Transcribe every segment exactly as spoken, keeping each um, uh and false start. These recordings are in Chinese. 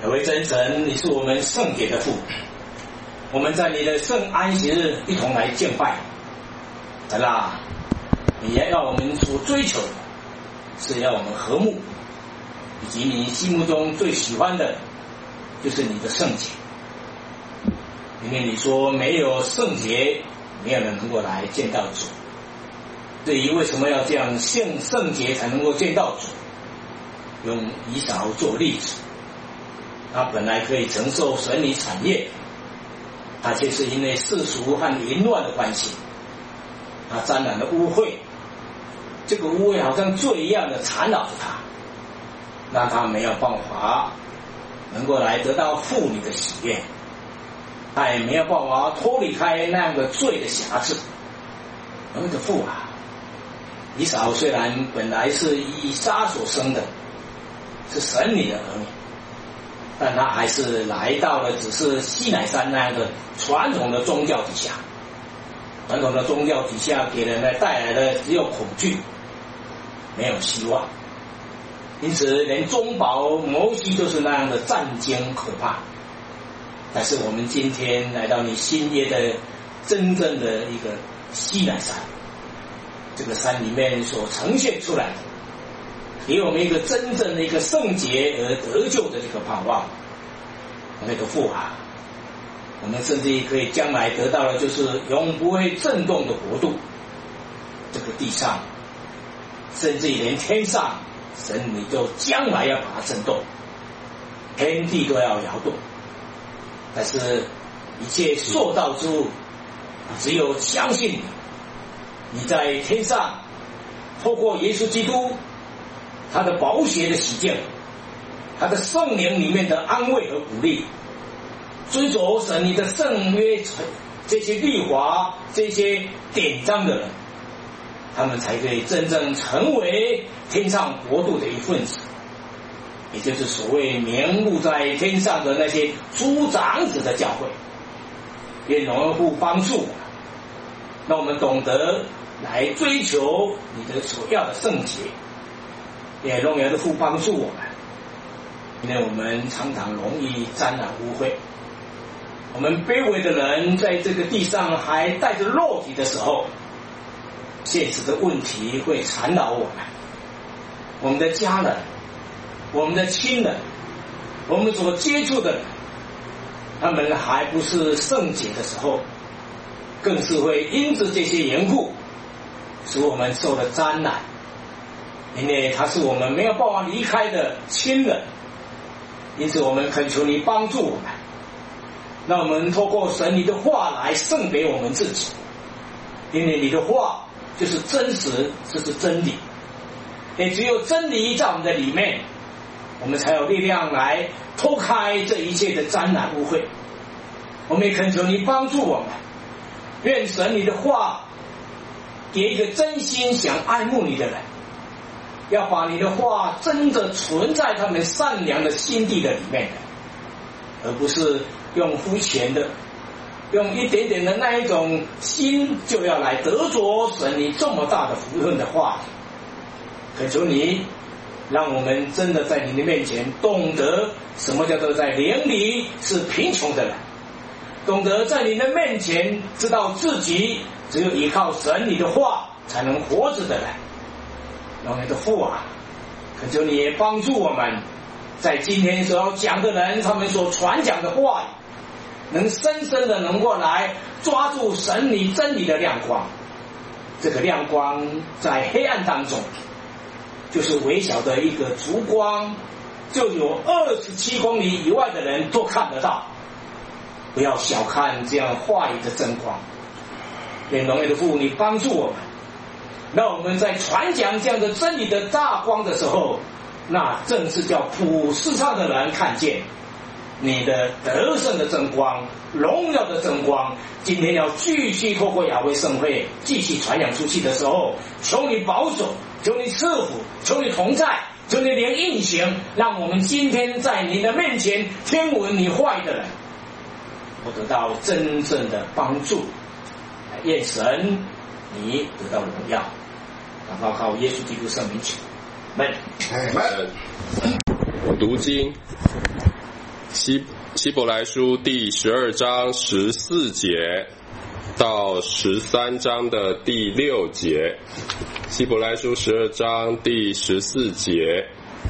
可谓真神，你是我们圣洁的父，我们在你的圣安息日一同来敬拜。神啊，你也要我们所追求的是要我们和睦，以及你心目中最喜欢的就是你的圣洁。因为你说没有圣洁，没有人能够来见到主。至于为什么要这样圣圣洁才能够见到主，用以扫做例子，他本来可以承受神理产业，他却是因为世俗和淫乱的关系，他沾染了污秽，这个污秽好像罪一样的缠绕着他，让他没有办法能够来得到父你的喜悦，他也没有办法脱离开那样的罪的辖制。我们的父啊，以扫虽然本来是以撒所生的，是神你的儿女，但他还是来到了只是西乃山那样的传统的宗教底下。传统的宗教底下给人呢带来的只有恐惧，没有希望。因此连中保摩西都是那样的战惊可怕。但是我们今天来到你新约的真正的一个西乃山，这个山里面所呈现出来的，给我们一个真正的一个圣洁而得救的这个盼望。那个父啊，我们甚至可以将来得到的就是永不会震动的国度。这个地上，甚至连天上，神你就将来要把它震动，天地都要摇动。但是一切受造之物，只有相信你，你在天上透过耶稣基督他的宝血的洗净，他的圣灵里面的安慰和鼓励，遵守神你的圣约这些律法这些典章的人，他们才可以真正成为天上国度的一份子，也就是所谓名录在天上的那些诸长子的教会。愿荣耀父帮助我们，让我们懂得来追求你的所要的圣洁。也荣耀的父帮助我们，因为我们常常容易沾染污秽。我们卑微的人在这个地上还带着肉体的时候，现实的问题会缠绕我们。我们的家人，我们的亲人，我们所接触的人，他们还不是圣洁的时候，更是会因着这些缘故使我们受了沾染。因为他是我们没有办法离开的亲人，因此我们恳求你帮助我们，让我们透过神你的话来圣别我们自己。因为你的话就是真实，这是真理，也只有真理在我们的里面，我们才有力量来脱开这一切的沾染污秽。我们也恳求你帮助我们，愿神你的话给一个真心想爱慕你的人，要把你的话真的存在他们善良的心地的里面，而不是用肤浅的用一点点的那一种心就要来得着神你这么大的福分的话。恳求你让我们真的在你的面前懂得什么叫做在灵里是贫穷的人，懂得在你的面前知道自己只有依靠神你的话才能活着的人。让你的父啊，恳求你也帮助我们，在今天所要讲的人他们所传讲的话语，能深深的能够来抓住神你真理的亮光。这个亮光在黑暗当中就是微小的一个烛光，就有二十七公里以外的人都看得到。不要小看这样话语的真光。愿荣耀的父你帮助我们，让我们在传讲这样的真理的大光的时候，那正是叫普世上的人看见你的得胜的真光，荣耀的真光。今天要继续透过雅威盛会继续传扬出去的时候，求你保守，求你赐福，求你同在，求你连应行，让我们今天在你的面前听闻你话语的人，我得到真正的帮助。愿神你得到荣耀，祷告靠耶稣基督圣名求，阿们。 我读经， 希希伯来书第十二章十四节到十三章的第六节，希伯来书十二章第十四节，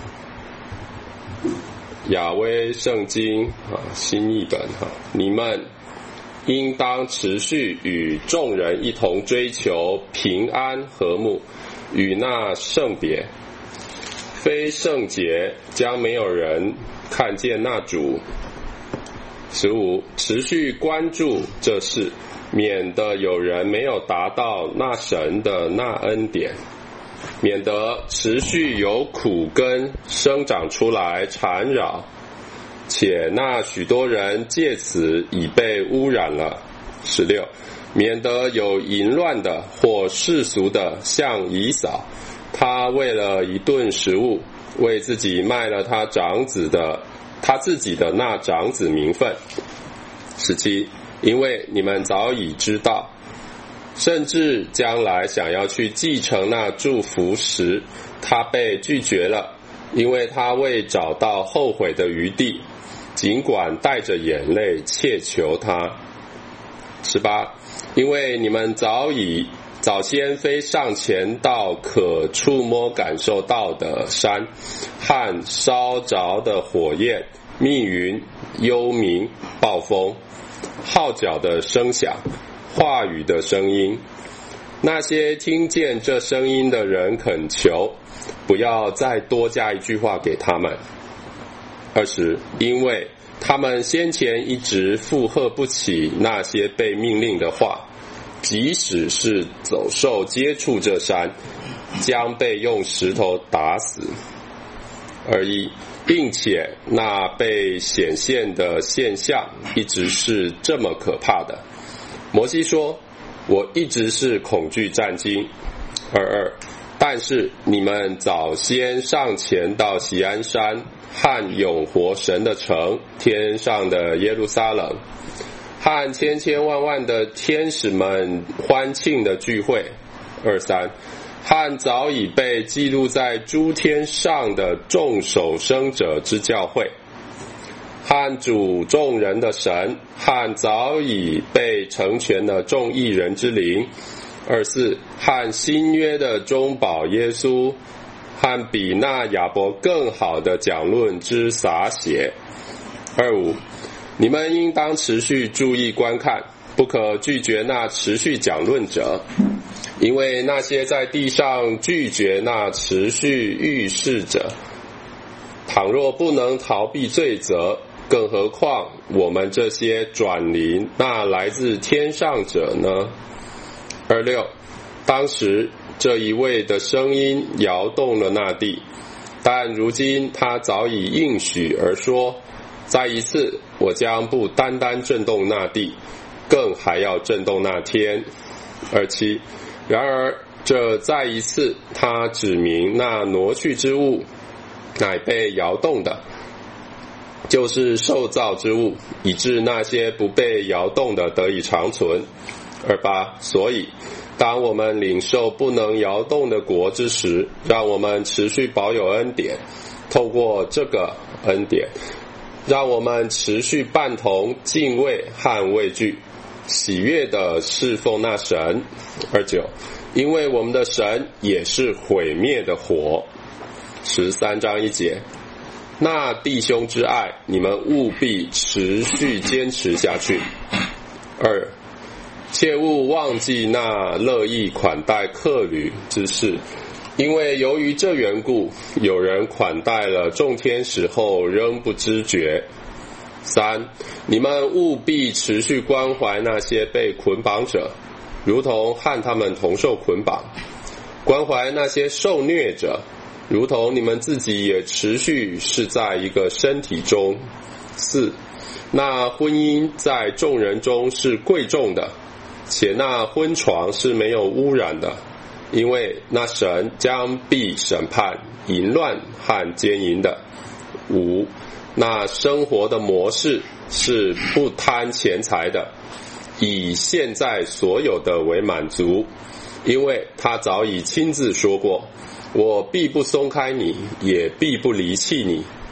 雅威圣经啊新译本哈，你们应当持续与众人一同追求平安和睦，与那圣别。非圣洁将没有人看见那主。十五，持续关注这事，免得有人没有达到那神的那恩典，免得持续有苦根生长出来缠绕，且那许多人借此已被污染了。十六，免得有淫乱的或世俗的像以扫，他为了一顿食物，为自己卖了他长子的他自己的那长子名分。十七，因为你们早已知道，甚至将来想要去继承那祝福时，他被拒绝了，因为他未找到后悔的余地，尽管带着眼泪切求他。十八，因为你们早已早先飞上前到可触摸感受到的山，和烧着的火焰、密云、幽冥、暴风、号角的声响、话语的声音。那些听见这声音的人恳求，不要再多加一句话给他们。二十，因为他们先前一直负荷不起那些被命令的话，即使是走兽接触这山，将被用石头打死。二一，并且那被显现的现象一直是这么可怕的。摩西说，我一直是恐惧战惊。二二，但是你们早先上前到锡安山和永活神的城，天上的耶路撒冷，和千千万万的天使们欢庆的聚会。二三，和早已被记录在诸天上的众守生者之教会，和主众人的神，和早已被成全的众义人之灵。二四，和新约的中保耶稣，和比那亚伯更好的讲论之洒血。二五，你们应当持续注意观看，不可拒绝那持续讲论者，因为那些在地上拒绝那持续预示者，倘若不能逃避罪责，更何况我们这些转离那来自天上者呢？二六，当时这一位的声音摇动了那地，但如今他早已应许而说，再一次我将不单单震动那地，更还要震动那天。二七，然而这再一次他指明那挪去之物乃被摇动的，就是受造之物，以致那些不被摇动的得以长存。二八，所以当我们领受不能摇动的国之时，让我们持续保有恩典，透过这个恩典，让我们持续伴同敬畏和畏惧，喜悦地侍奉那神。二九，因为我们的神也是毁灭的火。十三章一节，那弟兄之爱，你们务必持续坚持下去。二，切勿忘记那乐意款待客旅之事，因为由于这缘故，有人款待了众天使后仍不知觉。三，你们务必持续关怀那些被捆绑者，如同和他们同受捆绑；关怀那些受虐者，如同你们自己也持续是在一个身体中。四，那婚姻在众人中是贵重的，且那婚床是没有污染的，因为那神将必审判淫乱和奸淫的。五，那生活的模式是不贪钱财的，以现在所有的为满足，因为他早已亲自说过，我必不松开你，也必不离弃你。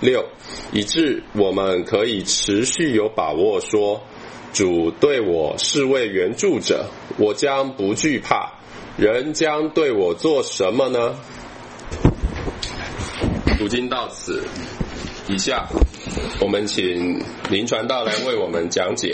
六，以致我们可以持续有把握说，主对我是位援助者，我将不惧怕，人将对我做什么呢？读经到此，以下我们请林传道来为我们讲解。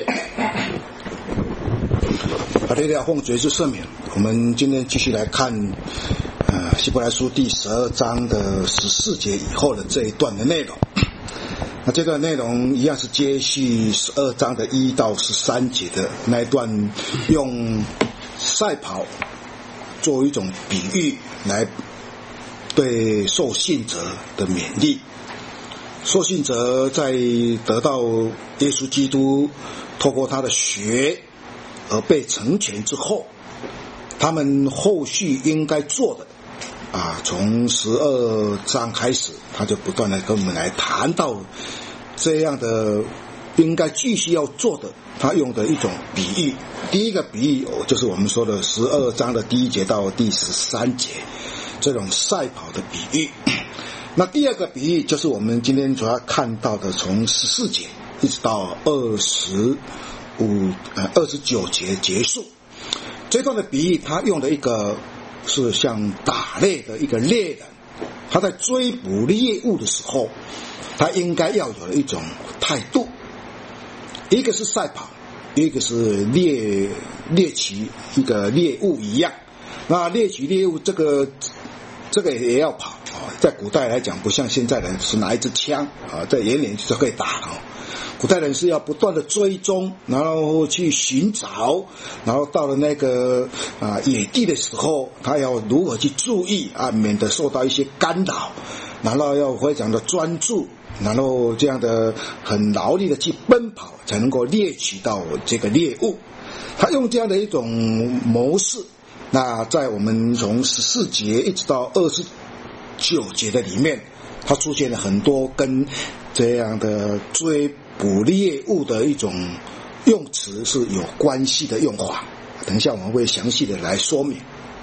哈利路亚，奉主耶稣圣名。我们今天继续来看呃希伯来书第十二章的十四节以后的这一段的内容。那这段内容一样是接续十二章的一到十三节的那一段，用赛跑作为一种比喻来对受信者的勉励。受信者在得到耶稣基督透过他的血而被成全之后，他们后续应该做的啊，从十二章开始，他就不断的跟我们来谈到这样的应该继续要做的，他用的一种比喻。第一个比喻就是我们说的十二章的第一节到第十三节这种赛跑的比喻。那第二个比喻就是我们今天主要看到的，从十四节一直到二十五呃二十九节结束。这段的比喻，他用的一个是像打猎的一个猎人，他在追捕猎物的时候，他应该要有一种态度，一个是赛跑，一个是猎猎取一个猎物一样。那猎取猎物这个这个也要跑，在古代来讲，不像现在人是拿一支枪啊，在眼里就可以打啊。古代人是要不断的追踪，然后去寻找，然后到了那个啊野地的时候，他要如何去注意啊，免得受到一些干扰，然后要非常的专注，然后这样的很劳力的去奔跑，才能够猎取到这个猎物。他用这样的一种模式，那在我们从十四节一直到二十九节的里面，它出现了很多跟这样的追捕猎物的一种用词是有关系的用法，等一下我们会详细的来说明。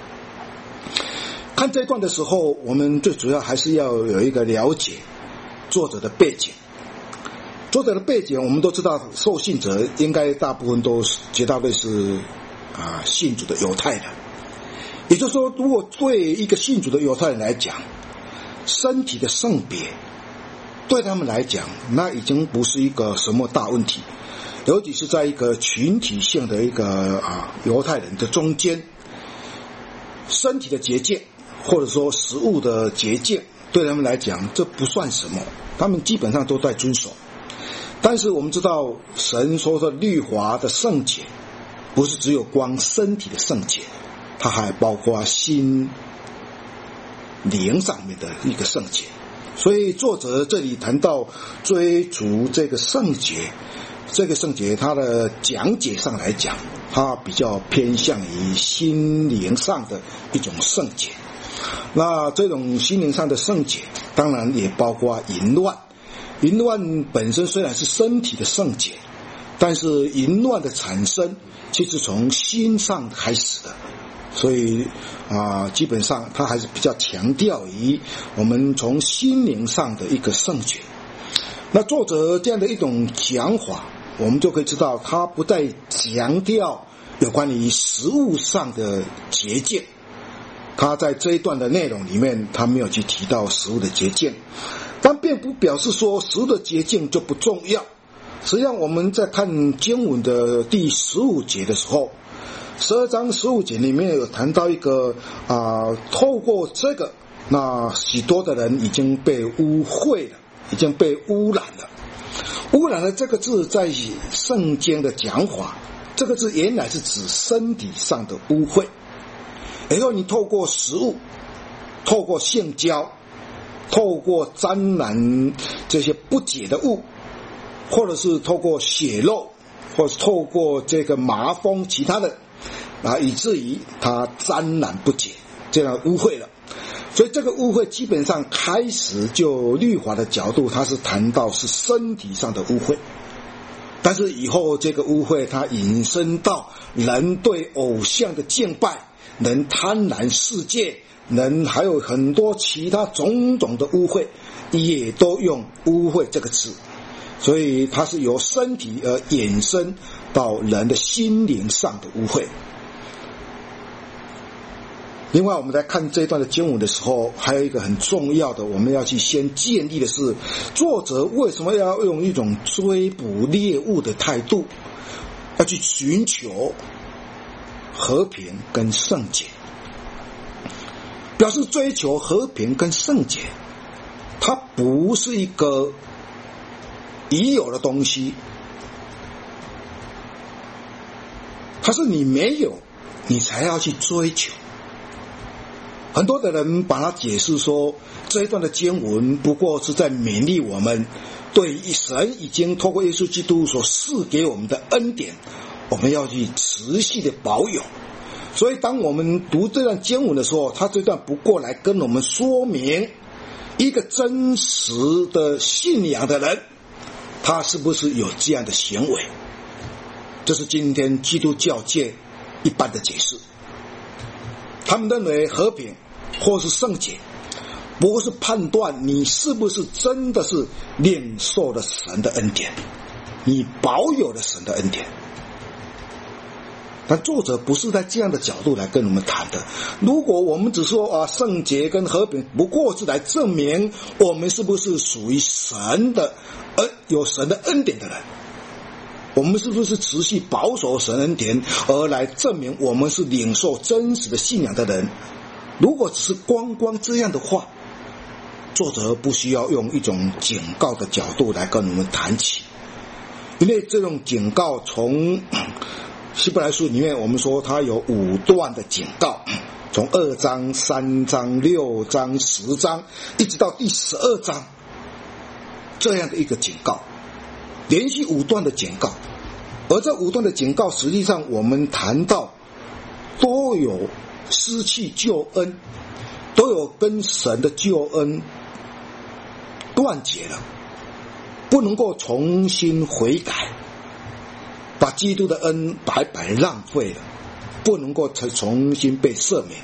看这一段的时候，我们最主要还是要有一个了解作者的背景。作者的背景我们都知道，受信者应该大部分都是绝大多数是啊信主的犹太人。也就是说，如果对一个信主的犹太人来讲，身体的圣别对他们来讲，那已经不是一个什么大问题，尤其是在一个群体性的一个啊犹太人的中间，身体的洁净或者说食物的洁净对他们来讲这不算什么，他们基本上都在遵守。但是我们知道，神说的律法的圣洁不是只有光身体的圣洁，它还包括心灵上面的一个圣洁。所以作者这里谈到追逐这个圣洁，这个圣洁它的讲解上来讲，它比较偏向于心灵上的一种圣洁。那这种心灵上的圣洁当然也包括淫乱。淫乱本身虽然是身体的圣洁，但是淫乱的产生其实从心上开始的，所以啊，基本上他还是比较强调于我们从心灵上的一个圣洁。那作者这样的一种讲法，我们就可以知道，他不再强调有关于食物上的洁净。他在这一段的内容里面，他没有去提到食物的洁净，但并不表示说食物的洁净就不重要。实际上我们在看经文的第十五节的时候，十二章十五节里面有谈到一个啊、呃，透过这个，那许多的人已经被污秽了，已经被污染了。污染了这个字在圣经的讲法，这个字原来是指身体上的污秽。然后你透过食物，透过性交，透过沾染这些不洁的物，或者是透过血肉，或是透过这个麻风其他的啊，以至于它沾染不洁，这样污秽了。所以这个污秽基本上开始就律法的角度，它是谈到是身体上的污秽，但是以后这个污秽它引申到人对偶像的敬拜，人贪婪世界， 人还有很多其他种种的污秽，也都用污秽这个词，所以它是由身体而衍生到人的心灵上的污秽。另外我们来看这一段的经文的时候，还有一个很重要的我们要去先建立的是，作者为什么要用一种追捕猎物的态度，要去寻求和平跟圣洁，表示追求和平跟圣洁，它不是一个已有的东西，它是你没有你才要去追求。很多的人把它解释说，这一段的经文不过是在勉励我们，对神已经透过耶稣基督所赐给我们的恩典，我们要去持续的保有。所以当我们读这段经文的时候，他这段不过来跟我们说明，一个真实的信仰的人，他是不是有这样的行为。这是今天基督教界一般的解释。他们认为和平或是圣洁，不过是判断你是不是真的是领受了神的恩典，你保有了神的恩典。但作者不是在这样的角度来跟我们谈的。如果我们只说啊，圣洁跟和平不过是来证明我们是不是属于神的恩，有神的恩典的人，我们是不是持续保守神恩典，而来证明我们是领受真实的信仰的人。如果只是光光这样的话，作者不需要用一种警告的角度来跟我们谈起，因为这种警告从希伯来书里面我们说它有五段的警告，从二章、三章、六章、十章一直到第十二章，这样的一个警告，连续五段的警告。而这五段的警告实际上我们谈到都有失去救恩，都有跟神的救恩断绝了，不能够重新悔改，把基督的恩白白浪费了，不能够重新被赦免。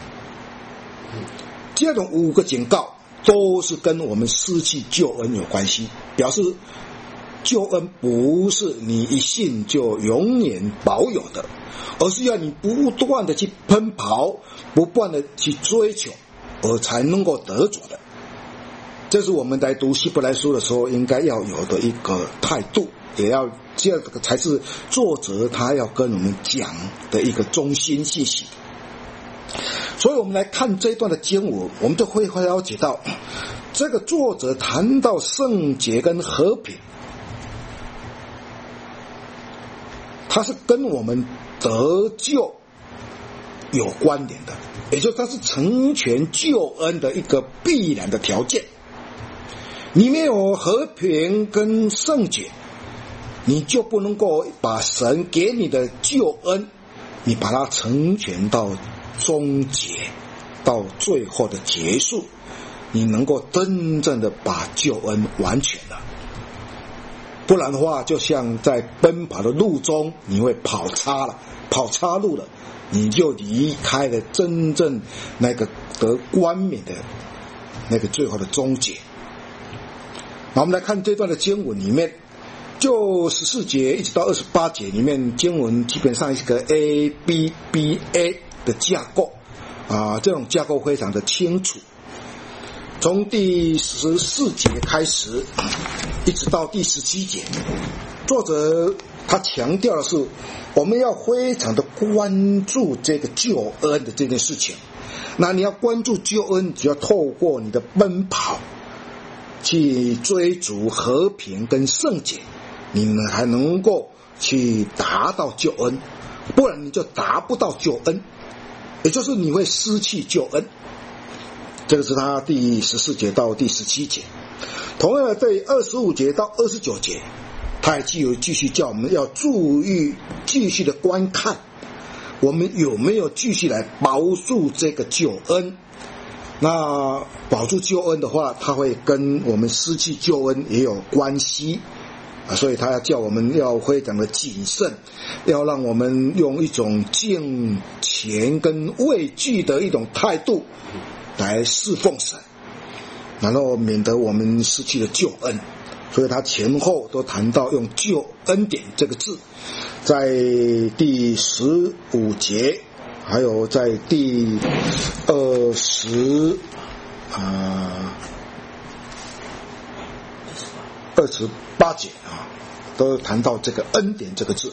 这种五个警告都是跟我们失去救恩有关系，表示救恩不是你一信就永远保有的，而是要你不断的去奔跑，不断的去追求，而才能够得着的。这是我们在读希伯来书的时候应该要有的一个态度，也要这样才是作者他要跟我们讲的一个中心信息。所以我们来看这一段的经文，我们就会了解到，这个作者谈到圣洁跟和平，它是跟我们得救有关联的，也就是它是成全救恩的一个必然的条件。你没有和平跟圣洁，你就不能够把神给你的救恩，你把它成全到终结，到最后的结束，你能够真正的把救恩完全了。不然的话，就像在奔跑的路中，你会跑岔了，跑岔路了，你就离开了真正那个得冠冕的那个最后的终结。那我们来看这段的经文里面，就十四节一直到二十八节里面，经文基本上是个 A B B A 的架构啊，这种架构非常的清楚。从第十四节开始一直到第十七节，作者他强调的是我们要非常的关注这个救恩的这件事情。那你要关注救恩，只要透过你的奔跑去追逐和平跟圣洁，你们还能够去达到救恩，不然你就达不到救恩，也就是你会失去救恩。这个是他第十四节到第十七节。同样的，在二十五节到二十九节，他还继续继续叫我们要注意，继续的观看我们有没有继续来保住这个救恩。那保住救恩的话，它会跟我们失去救恩也有关系啊，所以他要叫我们要非常的谨慎，要让我们用一种敬虔跟畏惧的一种态度来侍奉神，然后免得我们失去了救恩。所以他前后都谈到用救恩典这个字，在第十五节，还有在第二十啊二十八节啊，都谈到这个恩典这个字。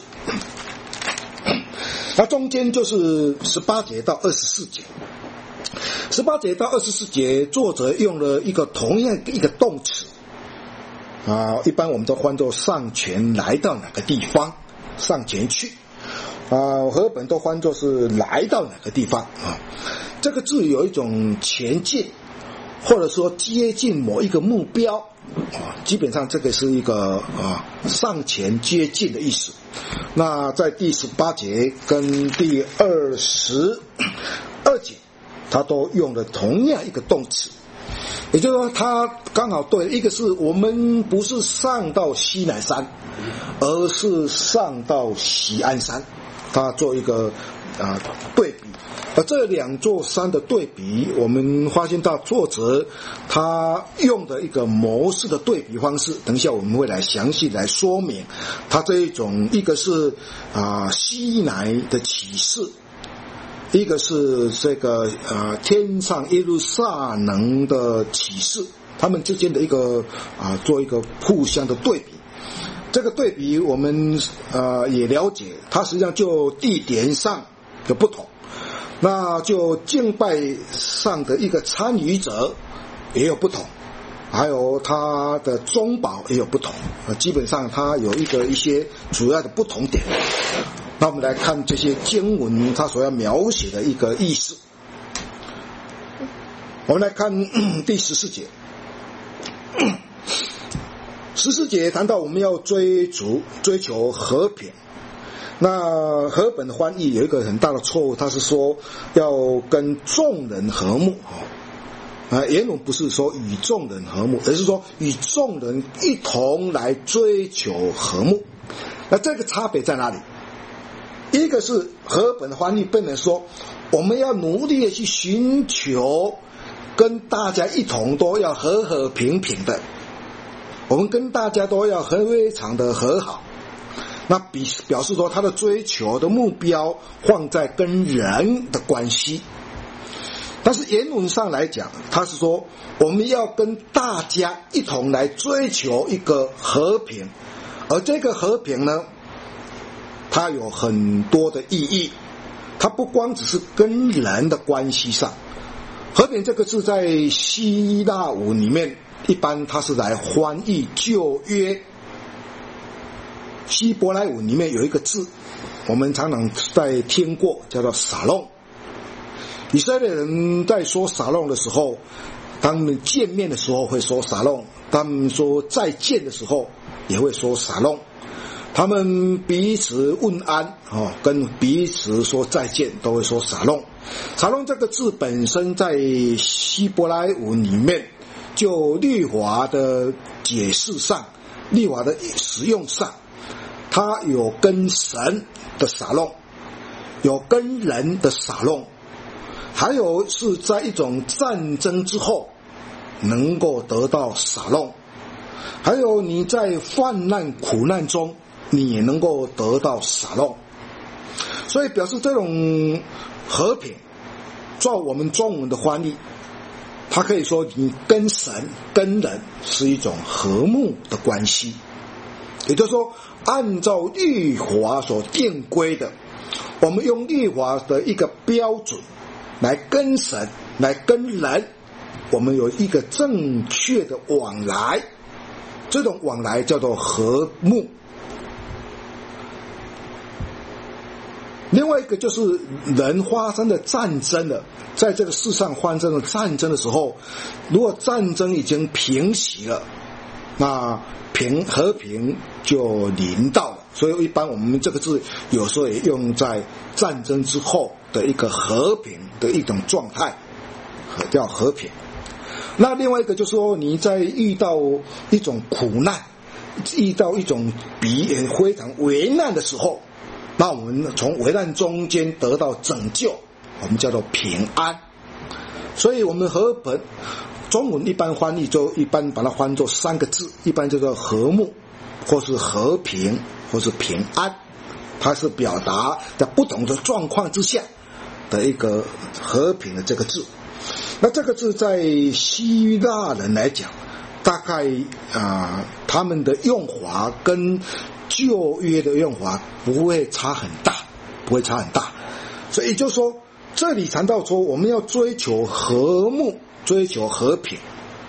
那中间就是十八节到二十四节，十八节到二十四节，作者用了一个同样一个动词啊，一般我们都翻作上前来到哪个地方，上前去啊，和本都翻作是来到哪个地方啊。这个字有一种前进，或者说接近某一个目标啊，基本上这个是一个啊上前接近的意思。那在第十八节跟第二十二节，他都用了同样一个动词。也就是说，他刚好对，一个是我们不是上到西乃山，而是上到锡安山，他做一个啊对比。而这两座山的对比，我们发现到作者他用的一个模式的对比方式，等一下我们会来详细来说明他这一种，一个是啊西乃的启示，一个是这个呃天上耶路撒冷的启示，他们之间的一个啊做一个互相的对比。这个对比我们呃也了解，它实际上就地点上的不同，那就敬拜上的一个参与者也有不同，还有它的中保也有不同，基本上它有一个一些主要的不同点。那我们来看这些经文它所要描写的一个意思。我们来看第十四节，十四节谈到我们要追逐追求和平。那和本的翻译有一个很大的错误，他是说要跟众人和睦啊，原文不是说与众人和睦，而是说与众人一同来追求和睦。那这个差别在哪里？一个是和本的翻译本人说我们要努力的去寻求跟大家一同都要和和平平的，我们跟大家都要非常的和好，那比表示说他的追求的目标放在跟人的关系。但是原文上来讲，他是说我们要跟大家一同来追求一个和平，而这个和平呢，它有很多的意义，它不光只是跟人的关系上。和平这个字在希腊文里面一般它是来翻译旧约，希伯来文里面有一个字我们常常在听过，叫做撒弄。以色列人在说撒弄的时候，他们见面的时候会说撒弄，他们说再见的时候也会说撒弄，他们彼此问安、哦、跟彼此说再见都会说撒弄。撒弄这个字本身在希伯来文里面，就律法的解释上，律法的使用上，它有跟神的撒弄，有跟人的撒弄，还有是在一种战争之后能够得到撒弄，还有你在患难苦难中你也能够得到撒弄。所以表示这种和平，照我们中文的翻译，它可以说你跟神跟人是一种和睦的关系，也就是说按照律法所定规的，我们用律法的一个标准来跟神来跟人，我们有一个正确的往来，这种往来叫做和睦。另外一个就是人发生的战争了，在这个世上发生的战争的时候，如果战争已经平息了，那平和平就临到了。所以一般我们这个字有时候也用在战争之后的一个和平的一种状态，叫和平。那另外一个就是说你在遇到一种苦难， 遇到一种比非常危难的时候，那我们从危难中间得到拯救，我们叫做平安。所以我们和本中文一般翻译就一般把它翻作三个字，一般叫做和睦，或是和平，或是平安。它是表达在不同的状况之下的一个和平的这个字。那这个字在希腊人来讲，大概啊、呃，他们的用法跟旧约的用法不会差很大，不会差很大。所以就说这里谈到说我们要追求和睦，追求和平。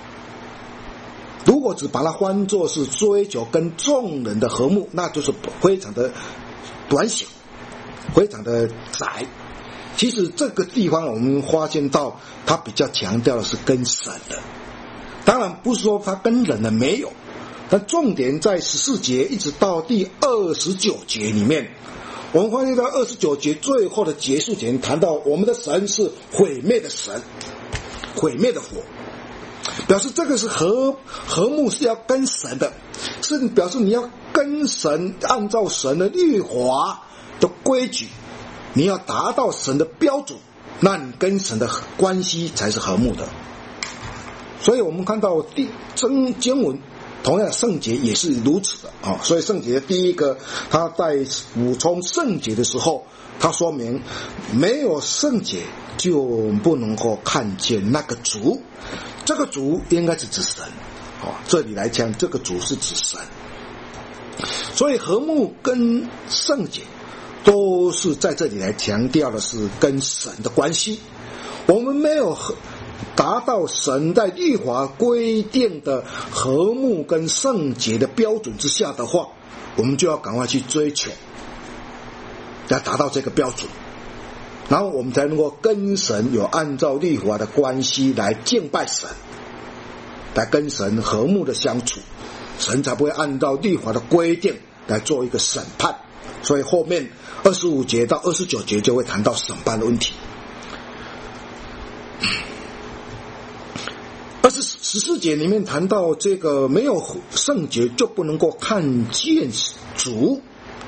如果只把它翻作是追求跟众人的和睦，那就是非常的短小，非常的窄。其实这个地方我们发现到它比较强调的是跟神的，当然不是说它跟人的没有，但重点在十四节一直到第二十九节里面，我们发现到二十九节最后的结束前谈到我们的神是毁灭的神，毁灭的火，表示这个是和和睦是要跟神的，是表示你要跟神按照神的律法的规矩，你要达到神的标准，那你跟神的关系才是和睦的。所以我们看到第真经文同样圣洁也是如此的啊、哦。所以圣洁第一个，他在补充圣洁的时候，他说明没有圣洁就不能够看见那个主，这个主应该是指神哦。这里来讲，这个主是指神。所以和睦跟圣洁都是在这里来强调的是跟神的关系。我们没有达到神在律法规定的和睦跟圣洁的标准之下的话，我们就要赶快去追求，要达到这个标准，然后我们才能够跟神有按照律法的关系来敬拜神，来跟神和睦的相处，神才不会按照律法的规定来做一个审判。所以后面二十五节到二十九节就会谈到审判的问题。二十十四节里面谈到这个没有圣洁就不能够看见主。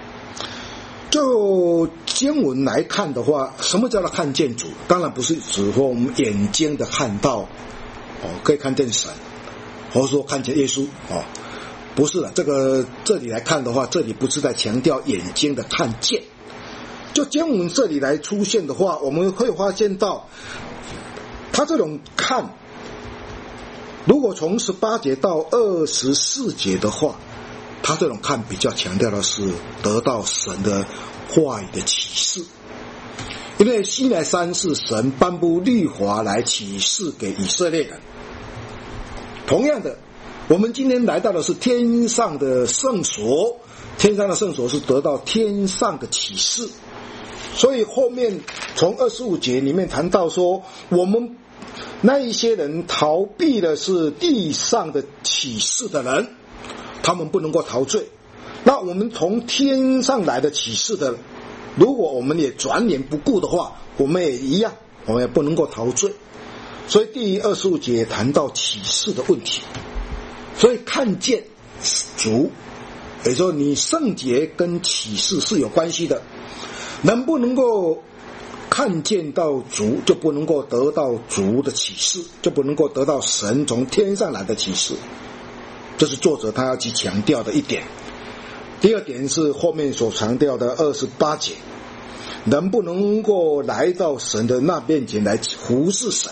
就经文来看的话，什么叫做看见主？当然不是指说我们眼睛的看到哦，可以看见神，或者说看见耶稣哦，不是的。这个这里来看的话，这里不是在强调眼睛的看见。就经文这里来出现的话，我们会发现到他这种看，如果从十八节到二十四节的话，他这种看比较强调的是得到神的话语的启示。因为西乃山是神颁布律法来启示给以色列人，同样的我们今天来到的是天上的圣所，天上的圣所是得到天上的启示。所以后面从二十五节里面谈到说，我们那一些人逃避的是地上的启示的人，他们不能够逃罪。那我们从天上来的启示的，如果我们也转眼不顾的话，我们也一样，我们也不能够逃罪。所以第二十五节谈到启示的问题，所以看见主，也就是说你圣洁跟启示是有关系的。能不能够看见到主，就不能够得到主的启示，就不能够得到神从天上来的启示。这是作者他要去强调的一点。第二点是后面所强调的二十八节，能不能够来到神的那面前来服侍神。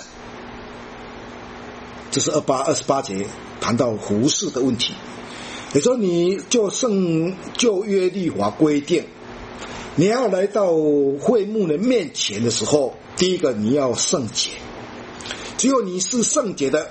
这是二八二十八节谈到服侍的问题。也就是说你就圣旧约律法规定，你要来到会幕的面前的时候，第一个你要圣洁，只有你是圣洁的，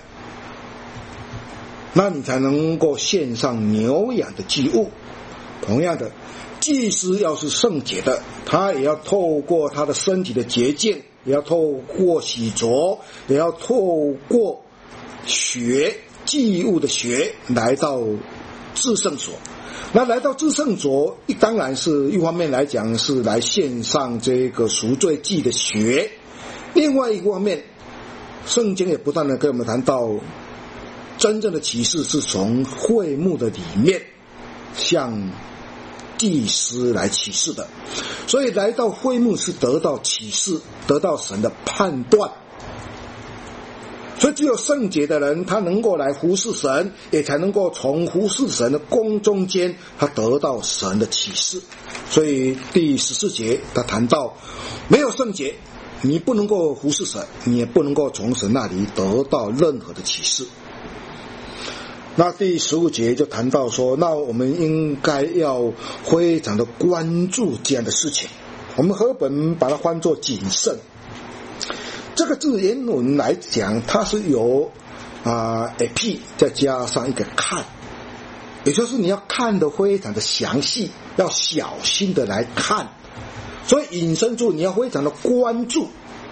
那你才能够献上牛羊的祭物。同样的，祭司要是圣洁的，他也要透过他的身体的洁净，也要透过洗濯，也要透过血祭物的血来到至圣所。那来到至圣所，当然是一方面来讲是来献上这个赎罪祭的血，另外一个方面，圣经也不断的跟我们谈到，真正的启示是从会幕的里面向祭司来启示的，所以来到会幕是得到启示，得到神的判断。所以只有圣洁的人，他能够来服侍神，也才能够从服侍神的宫中间，他得到神的启示。所以第十四节他谈到，没有圣洁，你不能够服侍神，你也不能够从神那里得到任何的启示。那第十五节就谈到说，那我们应该要非常的关注这样的事情。我们和本把它翻作谨慎。这个字原文来讲，它是由啊 a p 再加上一个看，也就是你要看得非常的详细，要小心的来看，所以引申出你要非常的关注，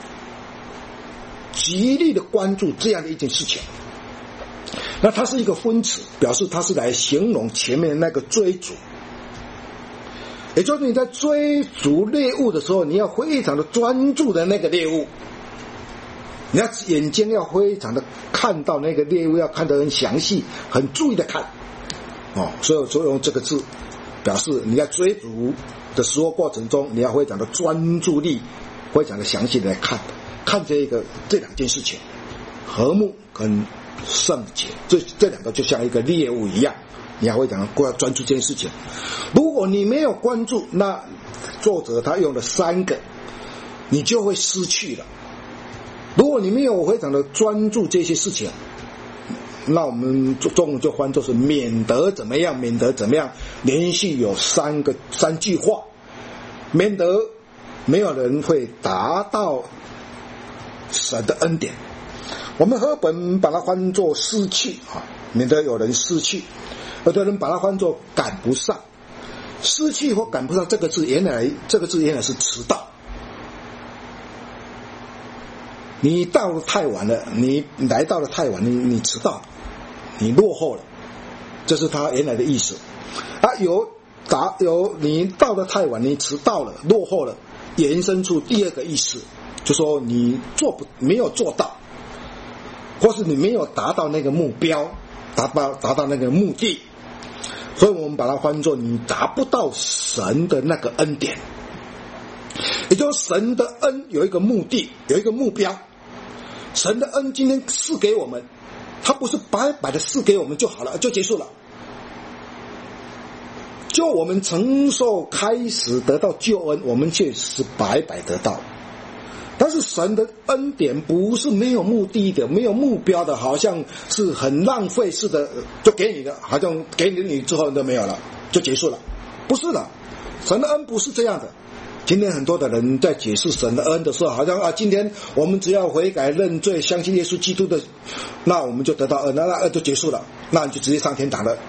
极力的关注这样的一件事情。那它是一个分词，表示它是来形容前面那个追逐，也就是你在追逐猎物的时候，你要非常的专注的那个猎物，你要眼睛要非常的看到那个猎物，要看得很详细，很注意的看哦，所以所以用这个字表示你在追逐的时候过程中，你要非常的专注力，非常的详细的来看看这个这两件事情，和睦跟圣洁，这这两个就像一个猎物一样，你要非常的专注这件事情。如果你没有关注，那作者他用了三个，你就会失去了。如果你没有非常的专注这些事情，那我们中文就翻作是免得怎么样，免得怎么样，连续有三个三句话，免得没有人会达到神的恩典。我们和本把它翻作失去啊，免得有人失去；有的人把它翻作赶不上。失去或赶不上这个字，原来这个字原来是迟到。你到了太晚了，你来到了太晚，你你迟到了，你落后了，这是他原来的意思。啊，有打有你到了太晚，你迟到了，落后了，延伸出第二个意思，就说你做不没有做到。或是你没有达到那个目标，达到达到那个目的，所以我们把它翻作你达不到神的那个恩典。也就是神的恩有一个目的，有一个目标。神的恩今天赐给我们，他不是白白的赐给我们就好了，就结束了。就我们承受开始得到救恩，我们却是白白得到。但是神的恩典不是没有目的的，没有目标的，好像是很浪费似的，就给你的，好像给你你之后都没有了，就结束了。不是的，神的恩不是这样的。今天很多的人在解释神的恩的时候，好像啊，今天我们只要悔改认罪，相信耶稣基督的，那我们就得到恩，那那恩就结束了，那你就直接上天堂了。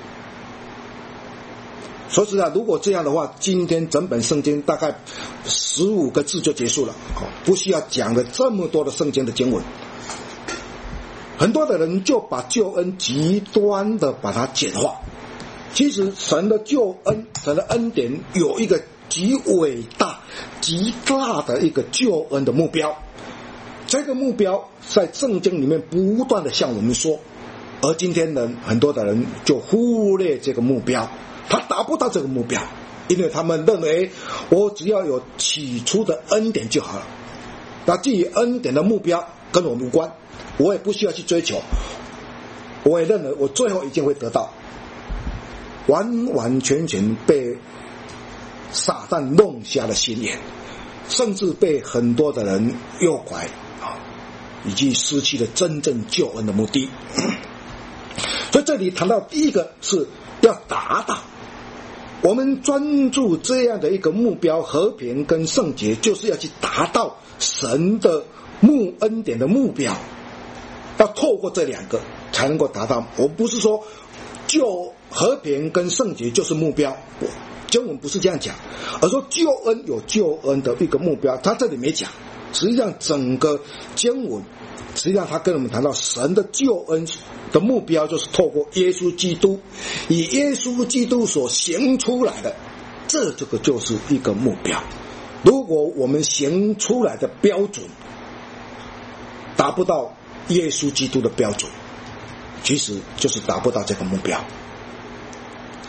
说实在，如果这样的话，今天整本圣经大概十五个字就结束了，不需要讲的这么多的圣经的经文。很多的人就把救恩极端的把它简化。其实神的救恩，神的恩典有一个极伟大、极大的一个救恩的目标。这个目标在圣经里面不断的向我们说，而今天人很多的人就忽略这个目标。他达不到这个目标，因为他们认为我只要有起初的恩典就好了。那至于恩典的目标跟我无关，我也不需要去追求。我也认为我最后一定会得到，完完全全被撒旦弄瞎了心眼，甚至被很多的人诱拐啊，以及失去了真正救恩的目的。所以这里谈到第一个是要达到。我们专注这样的一个目标，和平跟圣洁，就是要去达到神的目恩典的目标，要透过这两个才能够达到。我不是说就和平跟圣洁就是目标，经文不是这样讲，而说救恩有救恩的一个目标，他这里没讲。实际上整个经文实际上他跟我们谈到神的救恩的目标，就是透过耶稣基督，以耶稣基督所行出来的，这这个就是一个目标。如果我们行出来的标准达不到耶稣基督的标准，其实就是达不到这个目标。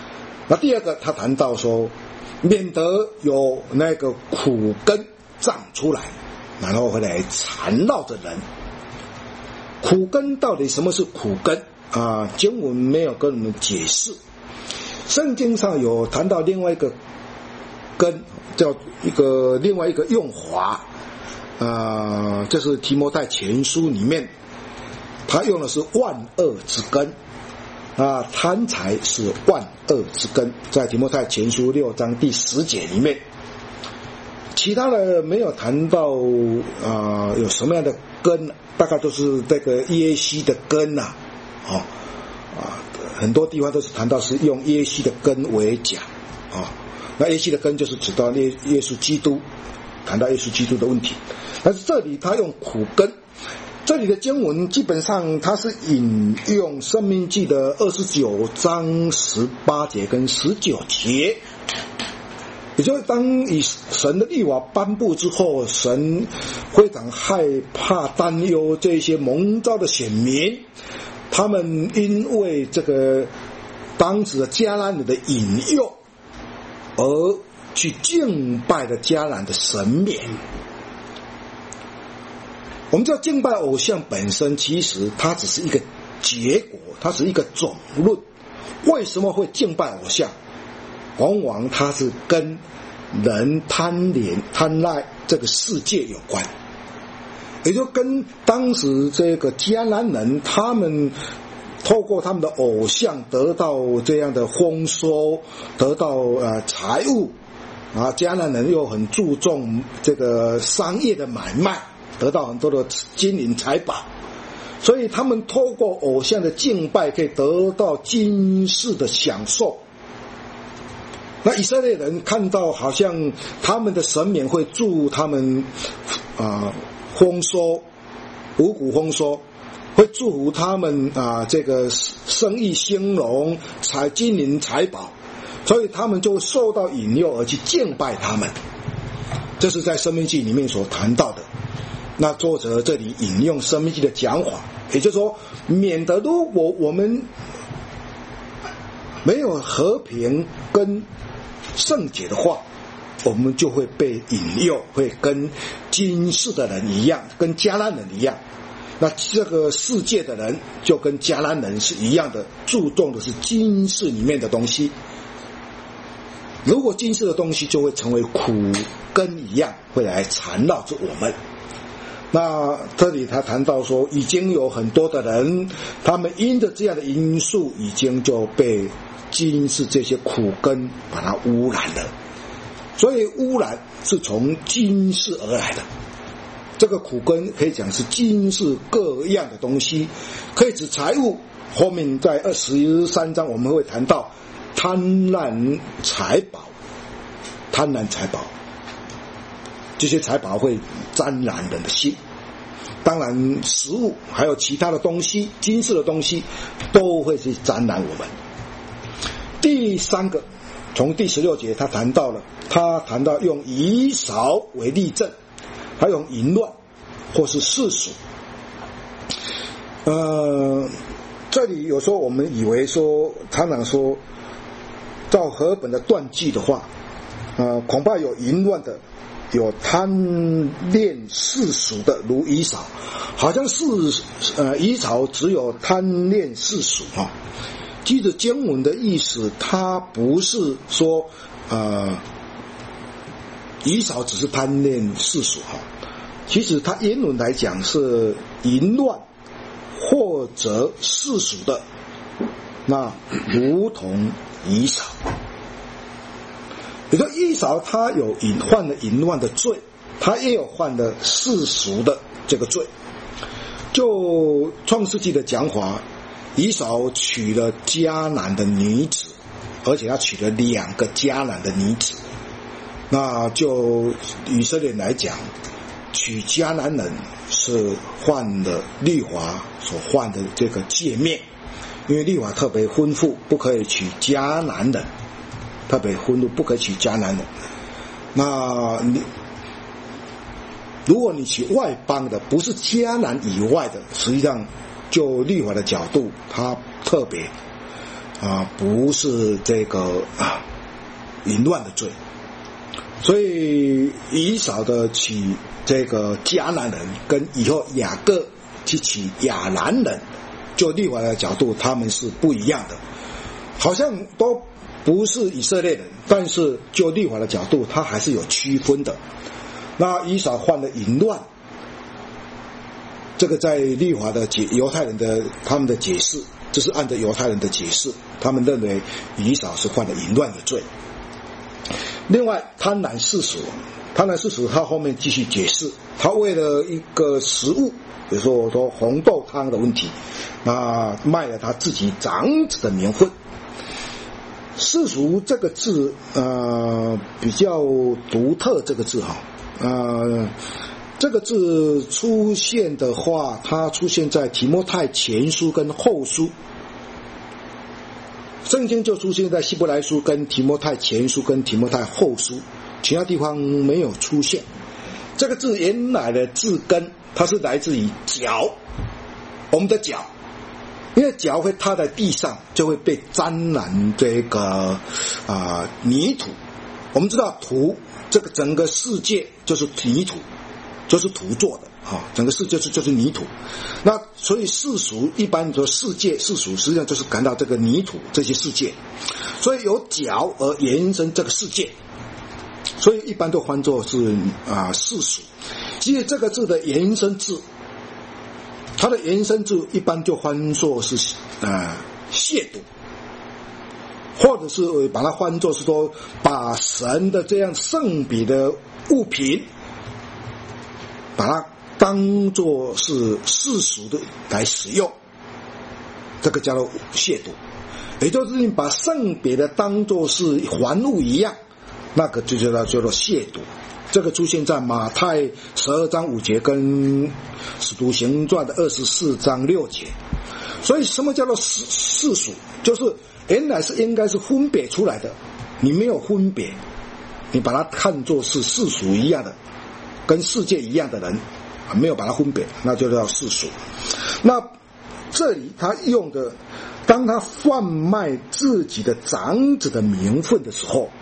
那第二个，他谈到说，免得有那个苦根长出来，然后会来缠绕着人。苦根到底什么是苦根啊？经文没有跟我们解释。圣经上有谈到另外一个根，叫一个另外一个用法，啊，这是提摩太前书里面，他用的是万恶之根啊，贪财是万恶之根，在提摩太前书六章第十节里面。其他的没有谈到啊、呃，有什么样的根，大概都是这个耶西的根呐、啊，哦啊，很多地方都是谈到是用耶西的根为讲啊、哦。那耶西的根就是指到耶耶稣基督，谈到耶稣基督的问题。但是这里他用苦根，这里的经文基本上他是引用申命记的二十九章十八节跟十九节。也就是当以神的律法颁布之后，神非常害怕担忧这些蒙召的选民，他们因为这个当时的迦南人的引诱而去敬拜的迦南的神明。我们知道敬拜偶像本身其实它只是一个结果，它是一个总论。为什么会敬拜偶像？往往它是跟人贪恋贪爱这个世界有关，也就跟当时这个迦南人他们透过他们的偶像得到这样的丰收，得到呃财物啊，迦南人又很注重这个商业的买卖，得到很多的金银财宝，所以他们透过偶像的敬拜可以得到今世的享受。那以色列人看到好像他们的神明会祝他们啊丰收，五谷丰收，会祝福他们啊这个生意兴隆，财金银财宝，所以他们就受到引诱而去敬拜他们。这是在申命记里面所谈到的。那作者这里引用申命记的讲法，也就是说，免得如果我们没有和平跟圣洁的话，我们就会被引诱，会跟今世的人一样，跟迦南人一样。那这个世界的人就跟迦南人是一样的，注重的是今世里面的东西。如果今世的东西就会成为苦根一样，会来缠绕着我们。那这里他谈到说，已经有很多的人，他们因着这样的因素，已经就被今世这些苦根把它污染了。所以污染是从今世而来的，这个苦根可以讲是今世各样的东西，可以指财物。后面在二十三章我们会谈到贪婪财宝，贪婪财宝，这些财宝会沾染人的心。当然食物还有其他的东西，今世的东西都会去沾染我们。第三个，从第十六节他谈到了，他谈到用以扫为例证，还用淫乱或是世俗。呃，这里有时候我们以为说，常常说照和本的断句的话，呃，恐怕有淫乱的，有贪恋世俗的，如以扫，好像是呃以扫只有贪恋世俗哈。记着经文的意思，它不是说呃以扫只是贪恋世俗哈，其实它原文来讲是淫乱或者世俗的，那如同以扫。比如说以扫他有隐患了淫乱的罪，他也有犯了世俗的这个罪。就创世纪的讲法，以扫娶了迦南的女子，而且他娶了两个迦南的女子。那就以色列来讲，娶迦南人是犯了律法所犯的这个诫命，因为律法特别吩咐不可以娶迦南人，特别吩咐不可以娶迦南人。那你如果你娶外邦的，不是迦南以外的，实际上就律法的角度，它特别啊，不是这个啊淫乱的罪。所以以扫的娶这个迦南人，跟以后雅各去娶亚兰人，就律法的角度他们是不一样的，好像都不是以色列人，但是就律法的角度他还是有区分的。那以扫犯了淫乱，这个在律法的解犹太人的他们的解释，这是按照犹太人的解释，他们认为以扫是犯了淫乱的罪。另外贪婪世俗，贪婪世俗他后面继续解释，他为了一个食物，比如说我说红豆汤的问题，那卖了他自己长子的名分。世俗这个字呃比较独特，这个字哈呃这个字出现的话，它出现在提摩太前书跟后书，圣经就出现在希伯来书跟提摩太前书跟提摩太后书，其他地方没有出现。这个字原来的字根它是来自于脚，我们的脚，因为脚会踏在地上就会被沾染这个啊、呃、泥土。我们知道土这个整个世界就是泥土，就是土做的啊，整个世界就是就是泥土。那所以世俗一般说世界世俗实际上就是感到这个泥土这些世界，所以由脚而延伸这个世界，所以一般都翻作是啊世俗。其实这个字的延伸字，它的延伸字一般就翻作是呃亵渎，或者是把它翻作是说把神的这样圣别的物品，把它当作是世俗的来使用，这个叫做亵渎。也就是你把圣别的当作是玩物一样，那个就叫做叫做亵渎。这个出现在马太十二章五节跟使徒行传的二十四章六节。所以什么叫做世世俗？就是原来是应该是分别出来的，你没有分别，你把它看作是世俗一样的，跟世界一样的人，没有把它分别，那就叫世俗。那这里他用的，当他贩卖自己的长子的名分的时候，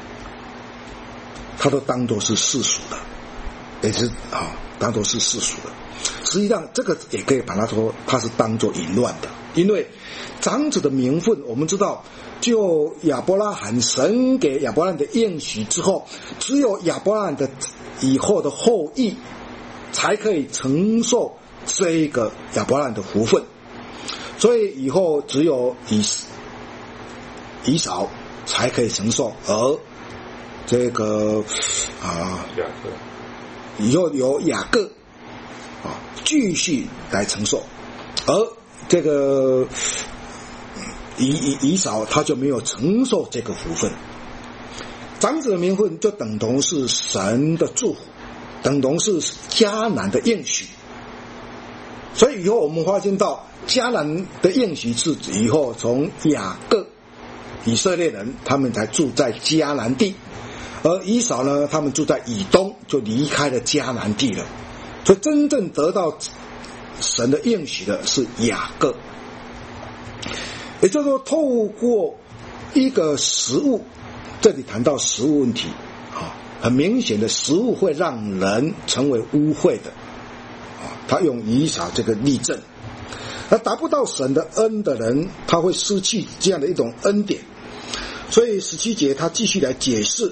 他都当作是世俗的，也是啊，当作是世俗的。实际上这个也可以把它说它是当作淫乱的，因为长子的名分我们知道，就亚伯拉罕神给亚伯拉罕的应许之后，只有亚伯拉罕的以后的后裔才可以承受这个亚伯拉罕的福分，所以以后只有以以扫才可以承受，而这个啊以后由雅各啊继续来承受，而这个以以以扫他就没有承受这个福分。长子的名分就等同是神的祝福，等同是迦南的应许。所以以后我们发现到迦南的应许是以后从雅各以色列人他们才住在迦南地，而以扫呢他们住在以东，就离开了迦南地了。所以真正得到神的应许的是雅各。也就是说透过一个食物，这里谈到食物问题，很明显的食物会让人成为污秽的，他用以扫这个例证。那达不到神的恩的人，他会失去这样的一种恩典。所以十七节他继续来解释，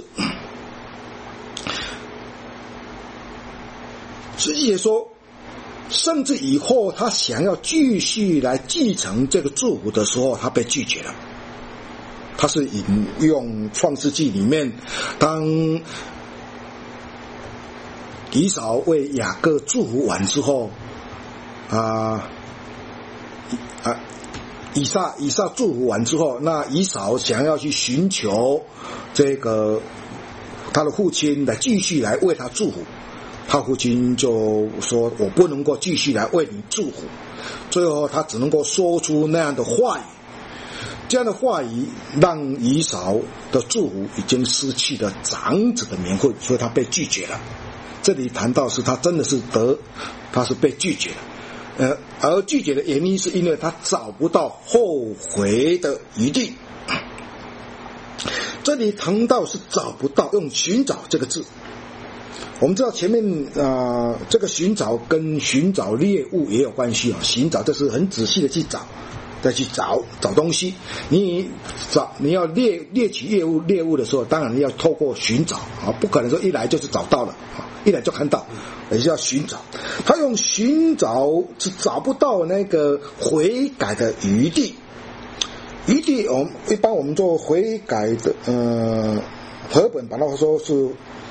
十七节说，甚至以后他想要继续来继承这个祝福的时候，他被拒绝了。他是引用创世纪里面，当以扫为雅各祝福完之后，啊啊，以撒以撒祝福完之后，那以扫想要去寻求这个他的父亲来继续来为他祝福，他父亲就说我不能够继续来为你祝福，最后他只能够说出那样的话语。这样的话语让以扫的祝福已经失去了长子的名分，所以他被拒绝了。这里谈到是他真的是得，他是被拒绝了。 呃，而拒绝的原因是因为他找不到后悔的余地。这里谈到是找不到，用寻找这个字。我们知道前面啊、呃，这个寻找跟寻找猎物也有关系啊。寻找这是很仔细的去找，再去找找东西。你找你要猎猎取猎物猎物的时候，当然你要透过寻找啊，不可能说一来就是找到了啊，一来就看到，也是要寻找。他用寻找是找不到那个悔改的余地。余地，我们一般我们做悔改的，呃，和本把它说是，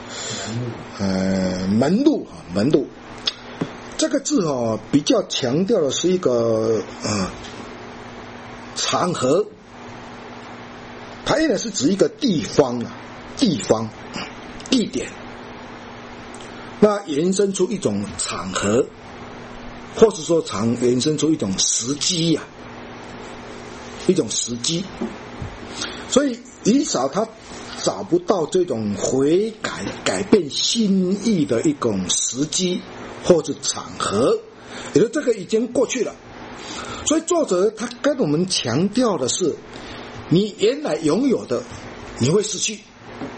呃，门路啊，门路。这个字哦，比较强调的是一个呃场合，它原来是指一个地方啊，地方、地点，那延伸出一种场合，或是说常延伸出一种时机呀、啊。一种时机，所以以扫他找不到这种悔改、改变心意的一种时机或者场合，也就这个已经过去了。所以作者他跟我们强调的是，你原来拥有的你会失去。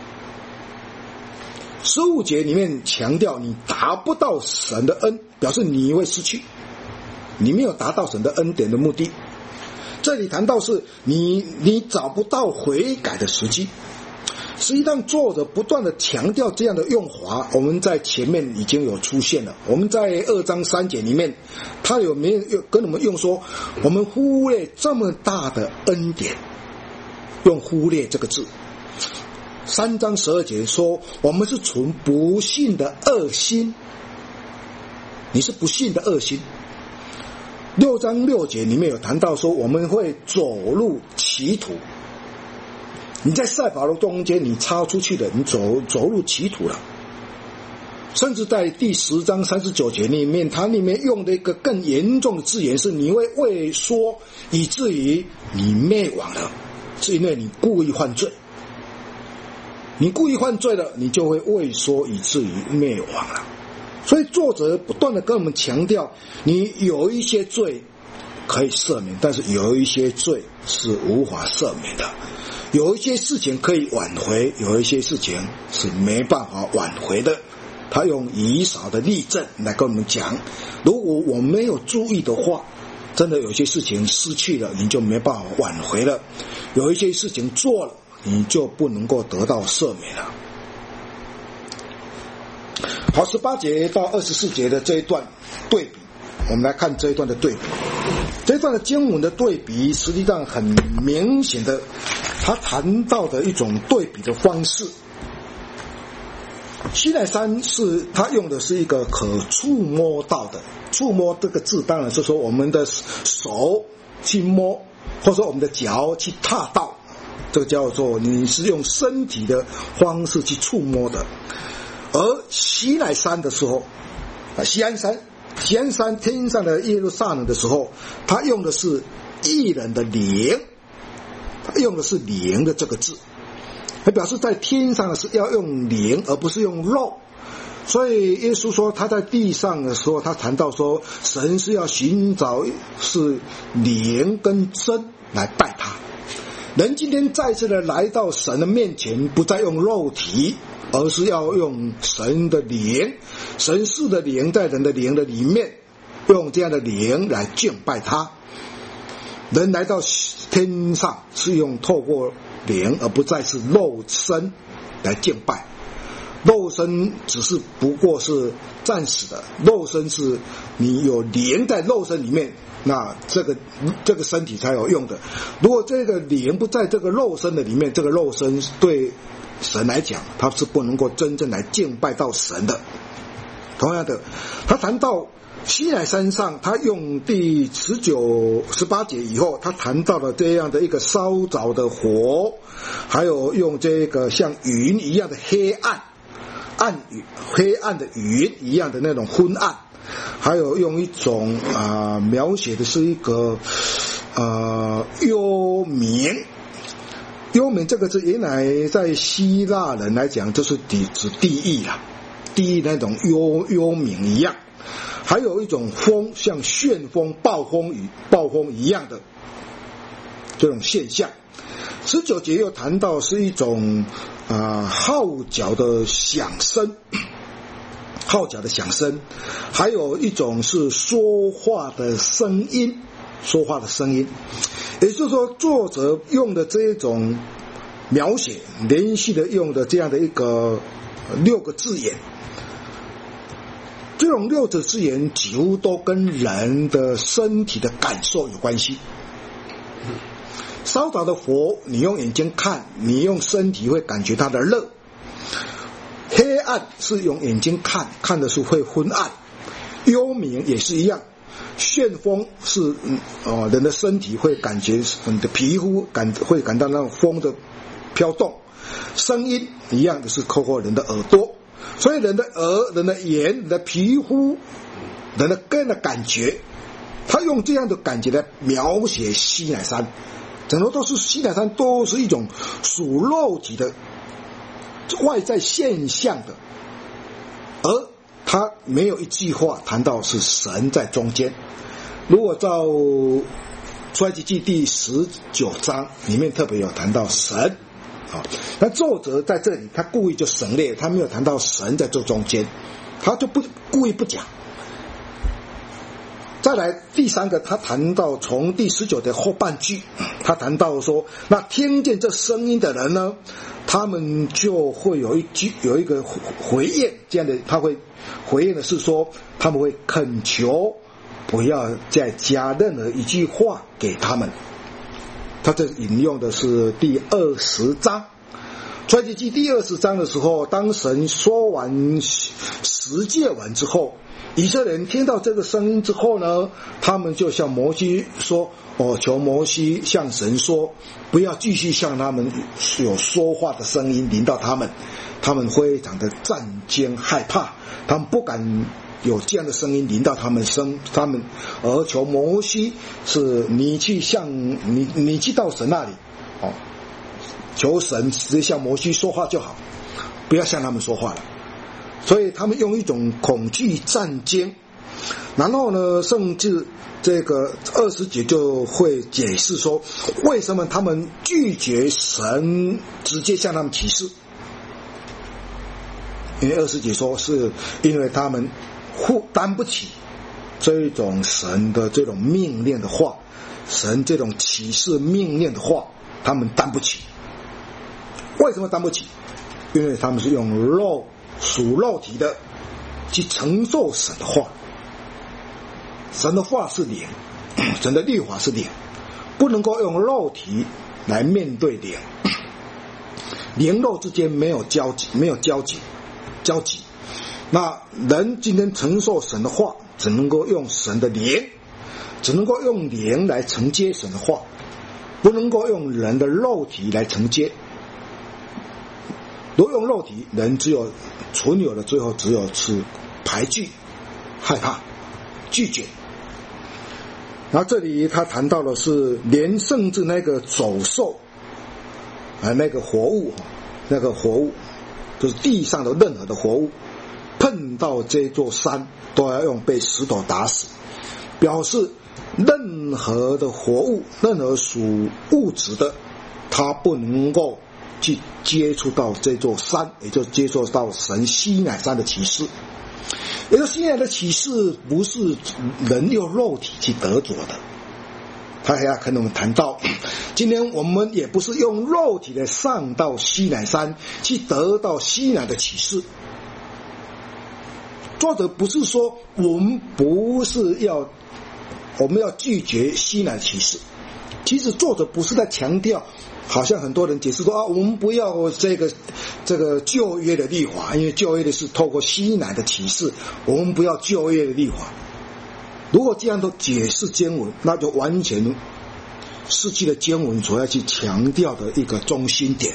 十五节里面强调你达不到神的恩，表示你会失去，你没有达到神的恩典的目的。这里谈到是你你找不到悔改的时机，实际上作者不断的强调这样的用法，我们在前面已经有出现了。我们在二章三节里面，他有没有跟我们用说，我们忽略这么大的恩典，用忽略这个字。三章十二节说，我们是存不信的恶心，你是不信的恶心。六章六节里面有谈到说，我们会走入歧途。你在赛跑的中间，你超出去了，你走走入歧途了。甚至在第十章三十九节里面，它里面用的一个更严重的字眼是，你会畏缩，以至于你灭亡了，是因为你故意犯罪。你故意犯罪了，你就会畏缩，以至于灭亡了。所以作者不断的跟我们强调，你有一些罪可以赦免，但是有一些罪是无法赦免的，有一些事情可以挽回，有一些事情是没办法挽回的。他用以扫的例证来跟我们讲，如果我没有注意的话，真的有些事情失去了，你就没办法挽回了，有一些事情做了，你就不能够得到赦免了。好，十八节到二十四节的这一段对比，我们来看这一段的对比。这一段的经文的对比，实际上很明显的，他谈到的一种对比的方式。西奈山是他用的是一个可触摸到的，触摸这个字当然是说我们的手去摸，或者说我们的脚去踏到，这个叫做你是用身体的方式去触摸的。而西奈山的时候，啊，西安山，西安山天上的耶路撒冷的时候，他用的是义人的灵，他用的是灵的这个字，还表示在天上的是要用灵，而不是用肉。所以耶稣说他在地上的时候，他谈到说，神是要寻找是灵跟真来拜他。人今天再次的来到神的面前，不再用肉体，而是要用神的灵，神是的灵在人的灵的里面，用这样的灵来敬拜他。人来到天上是用透过灵，而不再是肉身来敬拜。肉身只是不过是暂时的，肉身是你有灵在肉身里面，那这个这个身体才有用的。如果这个灵不在这个肉身的里面，这个肉身对神来讲，他是不能够真正来敬拜到神的。同样的，他谈到西奈山上，他用第十九、十八节以后，他谈到了这样的一个烧着的火，还有用这个像云一样的黑暗。暗雨黑暗的云一样的那种昏暗，还有用一种啊、呃、描写的是一个呃幽冥。幽冥这个字原来在希腊人来讲就是指地狱啦，地狱那种幽幽冥一样。 还有一种风像旋风、暴风雨、暴风一样的这种现象。十九节又谈到是一种啊、呃、号角的响声，号角的响声，还有一种是说话的声音，说话的声音。也就是说，作者用的这一种描写，连续的用的这样的一个六个字眼，这种六个字眼几乎都跟人的身体的感受有关系。烧着的火，你用眼睛看，你用身体会感觉它的热。黑暗是用眼睛看，看的是会昏暗。幽冥也是一样，旋风是嗯哦人的身体会感觉你的皮肤感会感到那种风的飘动。声音一样的是透过人的耳朵，所以人的耳、人的眼、人的皮肤、人的个人的感觉，他用这样的感觉来描写西乃山。整个都是西乃山都是一种属肉体的外在现象的，而他没有一句话谈到是神在中间。如果照出埃及记第十九章里面特别有谈到神，好，那作者在这里他故意就省略，他没有谈到神在这中间，他就不故意不讲。再来第三个，他谈到从第十九的后半句，他谈到说，那听见这声音的人呢，他们就会有一句有一个回应，这样的他会回应的是说，他们会恳求不要再加任何一句话给他们。他这引用的是第二十章，出埃及记第二十章的时候，当神说完十诫完之后，以色列人听到这个声音之后呢，他们就向摩西说，哦，求摩西向神说，不要继续向他们有说话的声音临到他们，他们非常的战惊害怕，他们不敢有这样的声音临到他们生他们，而求摩西是你去向你你去到神那里，哦，求神直接向摩西说话就好，不要向他们说话了。所以他们用一种恐惧战惊，然后呢，甚至这个二十节就会解释说，为什么他们拒绝神直接向他们启示。因为二十节说，是因为他们负担不起这一种神的这种命令的话，神这种启示命令的话，他们担不起。为什么担不起？因为他们是用肉属肉体的去承受神的话，神的话是灵，神的律法是灵，不能够用肉体来面对灵，灵肉之间没有交集，没有交集，交集。那人今天承受神的话，只能够用神的灵，只能够用灵来承接神的话，不能够用人的肉体来承接。如果用肉体，人只有存有的最后只有是排拒、害怕、拒绝。然后这里他谈到的是，连甚至那个走兽啊，那个活物，那个活物就是地上的任何的活物，碰到这座山都要用被石头打死，表示任何的活物，任何属物质的，它不能够去接触到这座山，也就接触到神西乃山的启示。也就是西乃的启示不是人用肉体去得着的，他还要跟我们谈到，今天我们也不是用肉体的上到西乃山去得到西乃的启示。作者不是说我们不是要我们要拒绝西乃启示，其实作者不是在强调，好像很多人解释说啊，我们不要这个这个旧约的律法，因为旧约的是透过西乃的启示，我们不要旧约的律法。如果这样都解释经文，那就完全失去了经文所要去强调的一个中心点。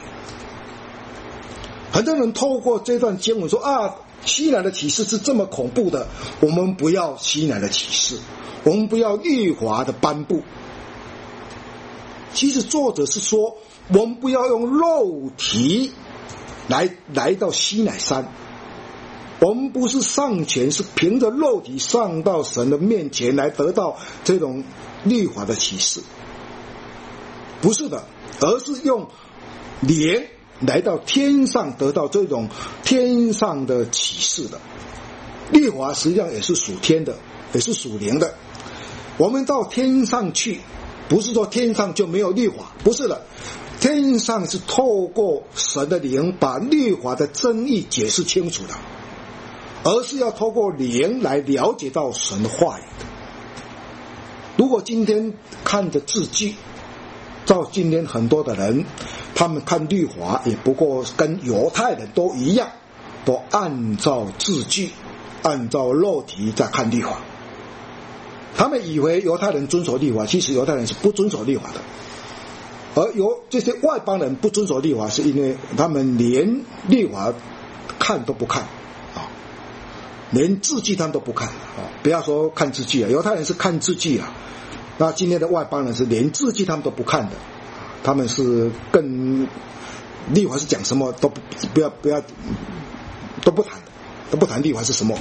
很多人透过这段经文说啊，西乃的启示是这么恐怖的，我们不要西乃的启示，我们不要律法的颁布。其实作者是说，我们不要用肉体来来到西乃山， 我们不是上前是凭着肉体上到神的面前来得到这种律法的启示，不是的，而是用灵来到天上得到这种天上的启示的。律法实际上也是属天的，也是属灵的。我们到天上去，不是说天上就没有律法，不是的，天上是透过神的灵把律法的真意解释清楚的，而是要透过灵来了解到神的话语的。如果今天看着字句，照今天很多的人，他们看律法也不过跟犹太人都一样，都按照字句，按照肉体在看律法。他们以为犹太人遵守律法，其实犹太人是不遵守律法的。而由这些外邦人不遵守律法，是因为他们连律法看都不看啊，连字句他们都不看啊！不要说看字句啊，犹太人是看字句啊，那今天的外邦人是连字句他们都不看的，他们是更律法是讲什么都不不要不要都不谈的，都不谈律法是什么。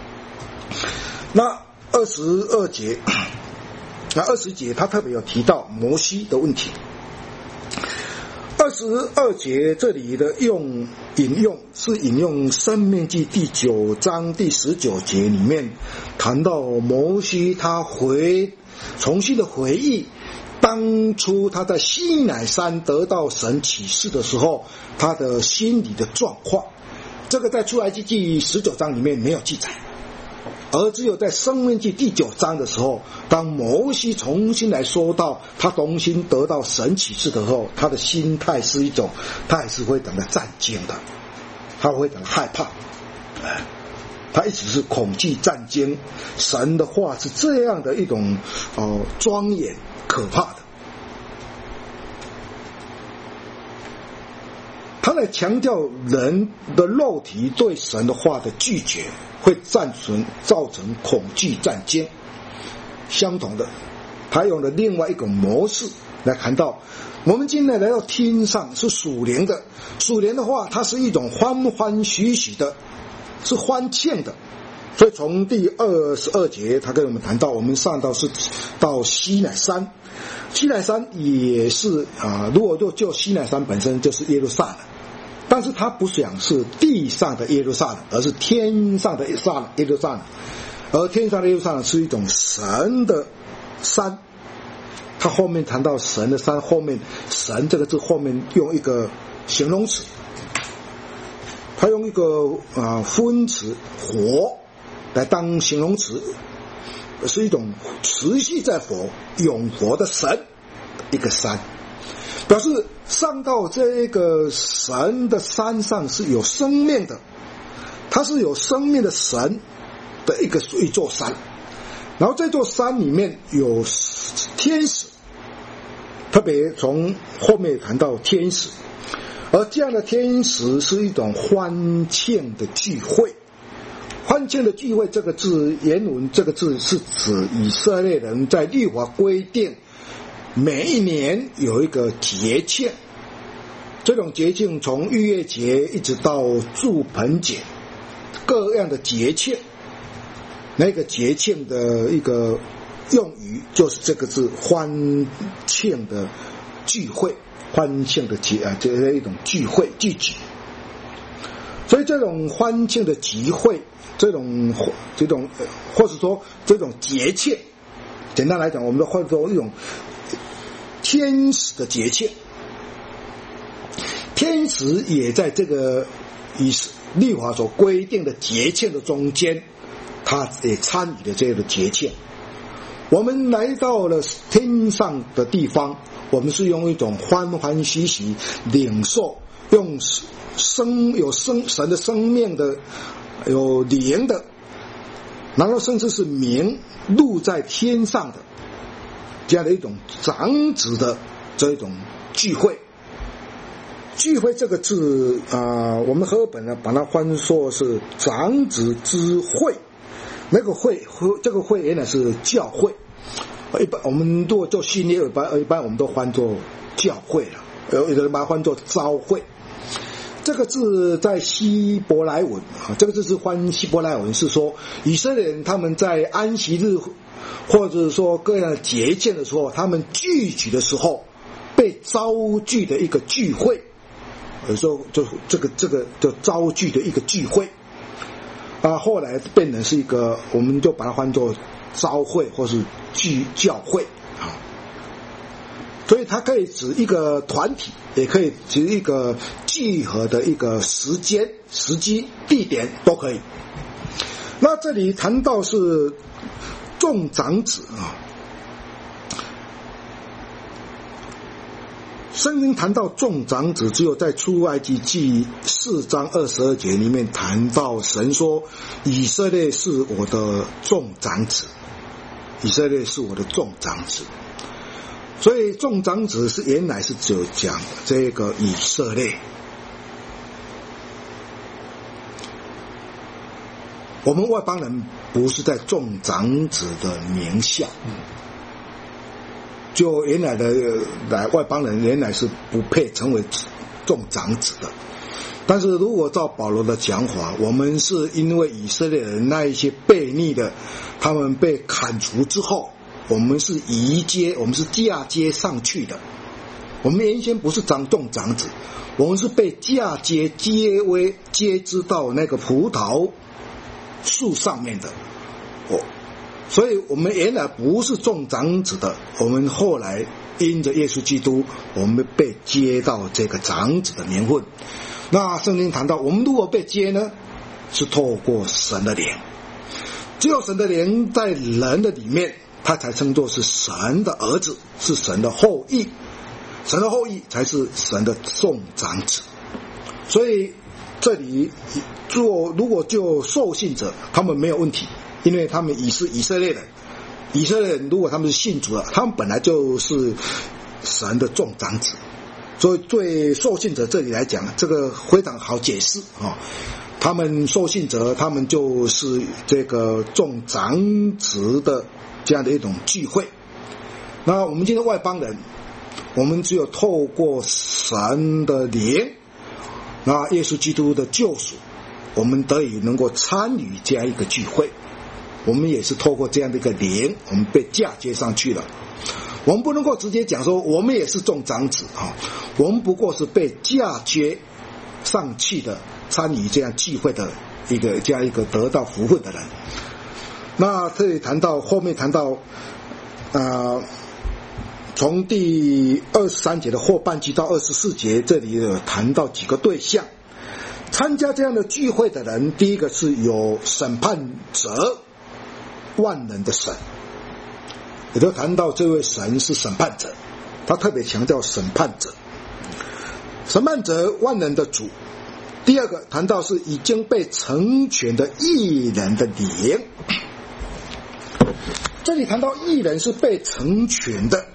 那二十二节，那二十节他特别有提到摩西的问题。二十二节这里的用引用是引用申命记第九章第十九节里面谈到摩西他回重新的回忆当初他在西乃山得到神启示的时候他的心理的状况，这个在出埃及记十九章里面没有记载，而只有在申命记第九章的时候，当摩西重新来说到他重新得到神启示的时候，他的心态是一种，他还是会等着战惊的，他会等着害怕，他一直是恐惧战惊。神的话是这样的一种哦庄严可怕的。他来强调人的肉体对神的话的拒绝会战存造成恐惧战惊。相同的，他用了另外一种模式来谈到我们今天来到天上是属灵的，属灵的话它是一种欢欢喜喜的，是欢庆的。所以从第二十二节他跟我们谈到我们上到是到西乃山，西乃山也是啊，如果就就西乃山本身就是耶路撒冷，但是它不想是地上的耶路撒冷，而是天上的耶路撒冷。而天上的耶路撒冷是一种神的山，他后面谈到神的山，后面神这个字后面用一个形容词，他用一个啊复音词活来当形容词，是一种持续在活永活的神一个山，表示上到这个神的山上是有生命的，它是有生命的神的一个一座山，然后这座山里面有天使，特别从后面谈到天使，而这样的天使是一种欢庆的聚会。欢庆的聚会这个字原文这个字是指以色列人在律法规定每一年有一个节庆，这种节庆从逾越节一直到住棚节，各样的节庆，那个节庆的一个用语就是这个字欢庆的聚会，欢庆的节啊，这是一种聚会聚集。所以这种欢庆的集会，这种这种或者说这种节庆，简单来讲我们或者说一种天使的节庆，天使也在这个以律法所规定的节庆的中间，他也参与了这个节庆。我们来到了天上的地方，我们是用一种欢欢喜喜领受，用生有生神的生命的有灵的，然后甚至是名录在天上的这样的一种长子的这一种聚会。聚会这个字啊、呃，我们和本呢把它翻作是长子之会，那个会这个会原来是教会，一般我们如果做新约一般一般我们都翻作教会了，有的人把它翻作召会。 这个字在希伯来文啊，这个字是翻希伯来文，是说以色列人他们在安息日或者说各样的节庆的时候，他们聚集的时候被招聚的一个聚会，有时候就这个这个就招聚的一个聚会啊，后来变成是一个，我们就把它翻作召会或是聚教会啊。所以它可以指一个团体，也可以指一个聚合的一个时间、时机、地点都可以。那这里谈到是众长子啊，圣经谈到众长子，只有在出埃及记四章二十二节里面谈到神说以色列是我的众长子，以色列是我的众长子。所以众长子是原来是只有讲这个以色列。我们外邦人不是在众长子的名下，就原来的来外邦人原来是不配成为众长子的。但是如果照保罗的讲法，我们是因为以色列人那一些悖逆的，他们被砍除之后，我们是移接，我们是嫁接上去的。我们原先不是长众长子，我们是被嫁接接为接枝到那个葡萄树上面的。哦，所以我们原来不是众长子的，我们后来因着耶稣基督，我们被接到这个长子的名分。那圣经谈到，我们如果被接呢，是透过神的灵，只有神的灵在人的里面，他才称作是神的儿子，是神的后裔，神的后裔才是神的众长子。所以这里做如果就受信者，他们没有问题，因为他们已是以色列人。以色列人如果他们是信主了，他们本来就是神的众长子。所以对受信者这里来讲，这个非常好解释啊。他们受信者，他们就是这个众长子的这样的一种聚会。那我们今天外邦人，我们只有透过神的灵，那耶稣基督的救赎，我们得以能够参与这样一个聚会。我们也是透过这样的一个灵，我们被嫁接上去了。我们不能够直接讲说我们也是众长子啊，我们不过是被嫁接上去的，参与这样聚会的一个这样一个得到福分的人。那这里谈到后面谈到呃从第二十三节的后半句到二十四节，这里有谈到几个对象。参加这样的聚会的人，第一个是有审判者，万能的神，也就谈到这位神是审判者，他特别强调审判者，审判者万能的主。第二个谈到是已经被成全的义人的灵，这里谈到义人是被成全的。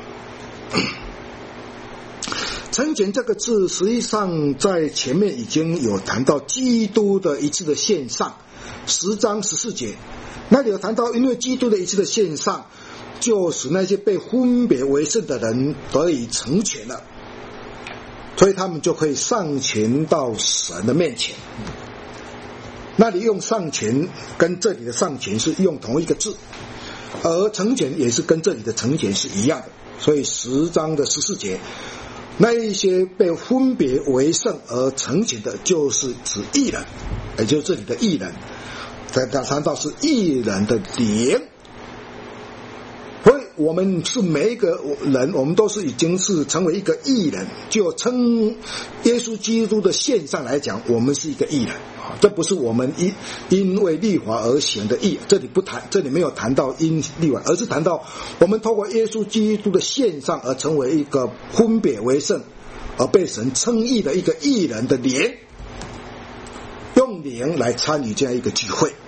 成全这个字实际上在前面已经有谈到基督的一次的献上，十章十四节那里有谈到，因为基督的一次的献上，就使那些被分别为圣的人得以成全了，所以他们就可以上前到神的面前。那里用上前跟这里的上前是用同一个字，而成全也是跟这里的成全是一样的。所以十章的十四节，那一些被分别为圣而成全的，就是指义人，也就是这里的义人。在谈到是义人的灵，所以我们是每一个人，我们都是已经是成为一个义人。就称耶稣基督的献上来讲，我们是一个义人，这不是我们因因为律法而行的义。这里不谈，这里没有谈到因律法，而是谈到我们透过耶稣基督的献上而成为一个分别为圣而被神称义的一个义人的灵，用灵来参与这样一个聚会。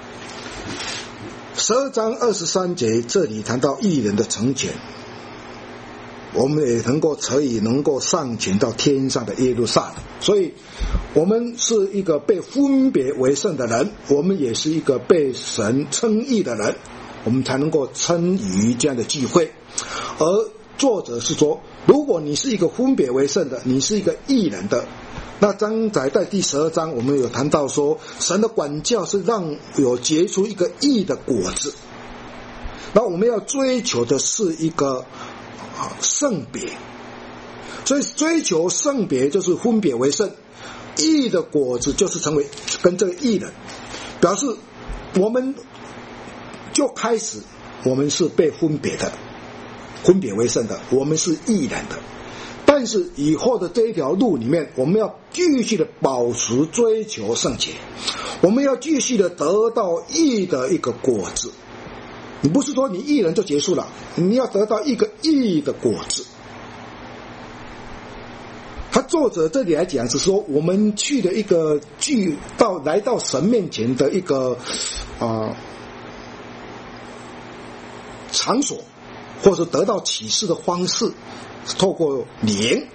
十二章二十三节这里谈到义人的成全，我们也能够可以能够上前到天上的耶路撒冷。所以我们是一个被分别为圣的人，我们也是一个被神称义的人，我们才能够参与这样的聚会。而作者是说，如果你是一个分别为圣的，你是一个义人的， 那章在在第十二章，我们有谈到说，神的管教是让有结出一个义的果子。那我们要追求的是一个啊圣别，所以追求圣别就是分别为圣，义的果子就是成为跟这个义人，表示我们就开始我们是被分别的，分别为圣的，我们是义人的。但是以后的这一条路里面，我们要继续的保持追求圣洁，我们要继续的得到义的一个果子。你不是说你义人就结束了，你要得到一个义的果子。他作者这里来讲是说，我们去的一个聚到来到神面前的一个啊、呃、场所，或是得到启示的方式，透过灵，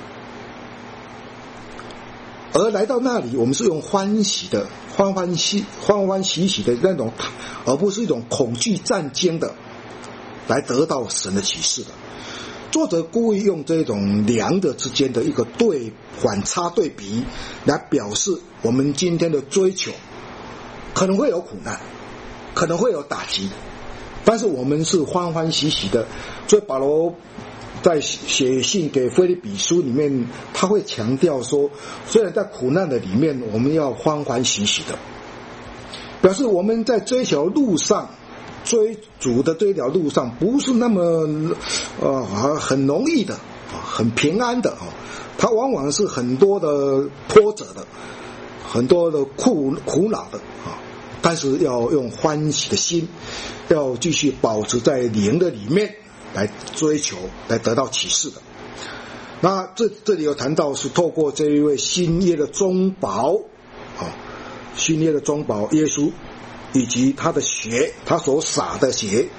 而来到那里，我们是用欢喜的、欢欢喜、欢欢喜喜的那种，而不是一种恐惧战惊的，来得到神的启示的。作者故意用这种两者之间的一个对反差对比，来表示我们今天的追求可能会有苦难，可能会有打击，但是我们是欢欢喜喜的。所以保罗在写信给腓立比书里面，他会强调说，虽然在苦难的里面，我们要欢欢喜喜的，表示我们在追求路上，追主的这条路上不是那么呃很容易的，很平安的，它往往是很多的波折的，很多的苦苦恼的，但是要用欢喜的心，要继续保持在灵的里面来追求，来得到启示的。那这这里有谈到是透过这一位新约的中保啊，新约的中保耶稣，以及他的血，他所洒的血。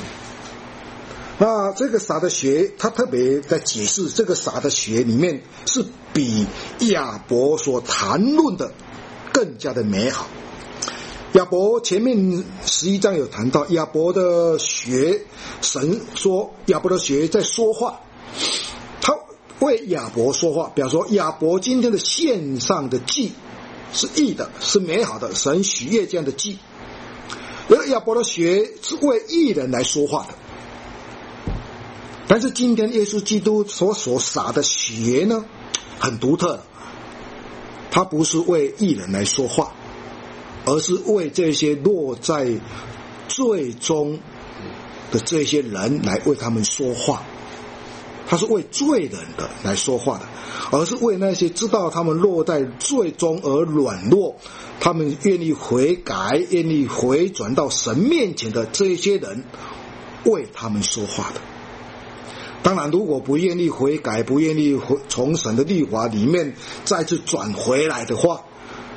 那这个洒的血，他特别在解释这个洒的血里面是比亚伯所谈论的更加的美好。亚伯前面十一章有谈到亚伯的血，神说亚伯的血在说话，他为亚伯说话，表示说亚伯今天的献上的祭是义的，是美好的，神喜悦这样的祭。而亚伯的血是为义人来说话的，但是今天耶稣基督所所洒的血呢，很独特，他不是为义人来说话，而是为这些落在罪中的这些人来为他们说话。他是为罪人的来说话的，而是为那些知道他们落在罪中而软弱，他们愿意悔改，愿意回转到神面前的这些人，为他们说话的。当然如果不愿意悔改，不愿意从神的律法里面再次转回来的话，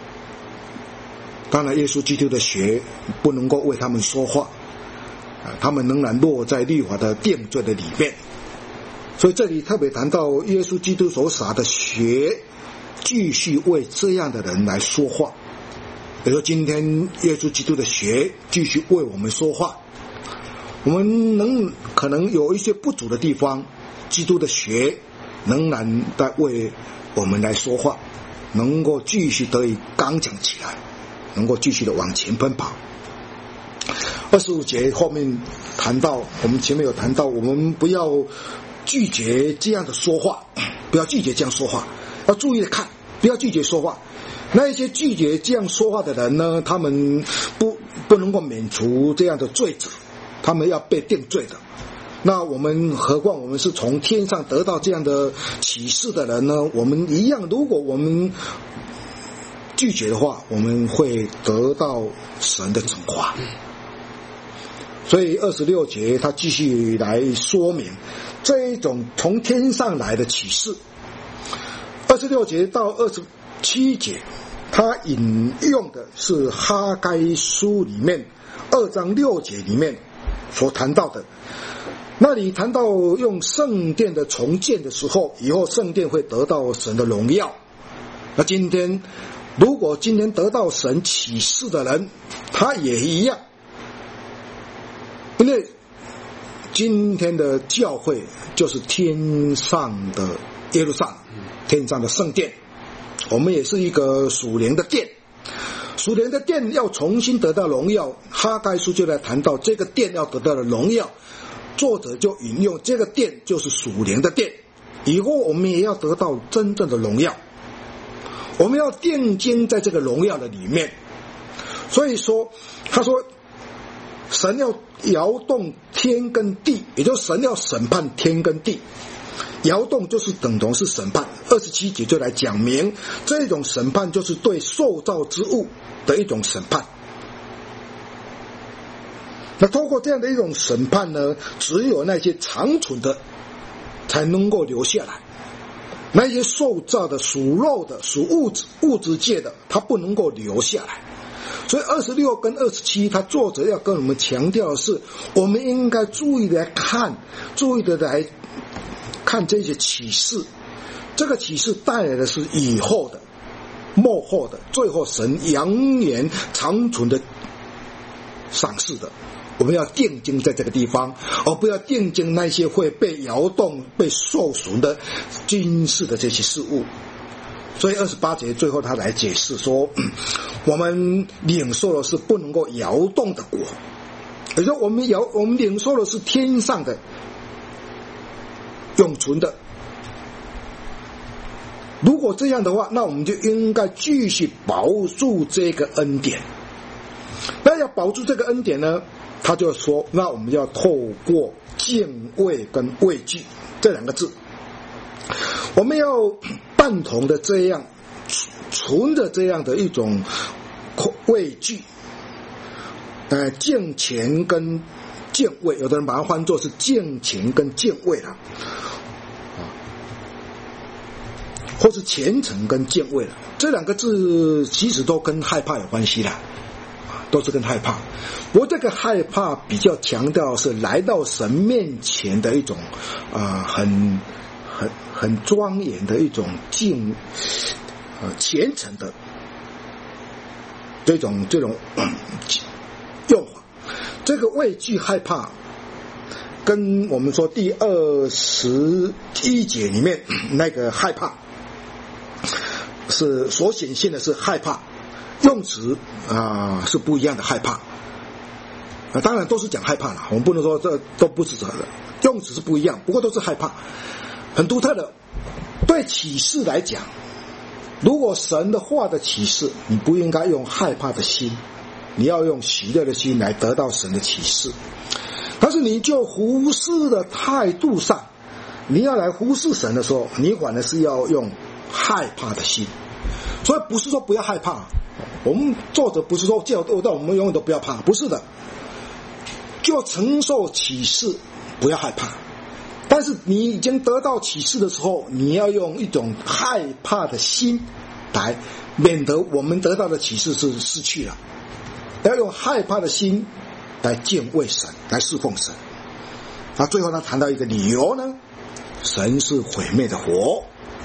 当然耶稣基督的血不能够为他们说话，他们仍然落在律法的定罪的里面。所以这里特别谈到耶稣基督所洒的血继续为这样的人来说话，也就是今天耶稣基督的血继续为我们说话。我们能可能有一些不足的地方，基督的血仍然在为我们来说话，能够继续得以刚强起来，能够继续的往前奔跑。二十五节后面谈到，我们前面有谈到，我们不要拒绝这样的说话，不要拒绝这样说话，要注意的看，不要拒绝说话。那一些拒绝这样说话的人呢，他们不不能够免除这样的罪责，他们要被定罪的。那我们何况我们是从天上得到这样的启示的人呢？我们一样，如果我们拒绝的话，我们会得到神的惩罚。所以二十六节他继续来说明这一种从天上来的启示。二十六节到二十七节，他引用的是哈该书里面二章六节里面所谈到的。那里谈到用圣殿的重建的时候，以后圣殿会得到神的荣耀。那今天如果今天得到神启示的人，他也一样，因为今天的教会就是天上的耶路撒冷，天上的圣殿。 我们也是一个属灵的殿。属灵的殿要重新得到荣耀，哈该书就来谈到这个殿要得到的荣耀，作者就引用这个殿就是属灵的殿，以后我们也要得到真正的荣耀，我们要定睛在这个荣耀的里面。所以说他说神要摇动天跟地，也就是神要审判天跟地，摇动就是等同是审判。二十七节就来讲明这种审判就是对受造之物的一种审判。那透过这样的一种审判呢，只有那些长存的才能够留下来，那些受造的属肉的属物质物质界的它不能够留下来。所以二十六跟二十七他作者要跟我们强调的是，我们应该注意的来看注意的来看这些启示，这个启示带来的是以后的末后的最后神扬言长存的赏赐的，我们要定睛在这个地方，而不要定睛那些会被摇动被受损的军事的这些事物。所以二十八节最后他来解释说，我们领受的是不能够摇动的国，也就是我们摇我们领受的是天上的永存的。如果这样的话，那我们就应该继续保住这个恩典。那要保住这个恩典呢，他就说那我们要透过敬畏跟畏惧这两个字，我们要伴同的这样存着这样的一种畏惧，呃，敬虔跟敬畏，有的人把它换作是敬虔跟敬畏了，或是虔诚跟敬畏了，这两个字其实都跟害怕有关系的，都是跟害怕。不过这个害怕比较强调是来到神面前的一种啊、呃，很很很庄严的一种敬呃虔诚的这种这种、嗯、用法。这个畏惧害怕跟我们说第二十一节里面那个害怕是所显现的是害怕，用词啊、呃、是不一样的害怕。啊，当然都是讲害怕了，我们不能说这都不是这的，用词是不一样，不过都是害怕，很独特的。对启示来讲，如果神的话的启示，你不应该用害怕的心，你要用喜乐的心来得到神的启示。但是你就忽视的态度上，你要来忽视神的时候，你反而是要用害怕的心。所以不是说不要害怕，我们作者不是说叫我们永远都不要怕，不是的，就承受启示，不要害怕。但是你已经得到启示的时候，你要用一种害怕的心来，免得我们得到的启示是失去了。要用害怕的心来敬畏神，来侍奉神。那最后他谈到一个理由呢，神是毁灭的火。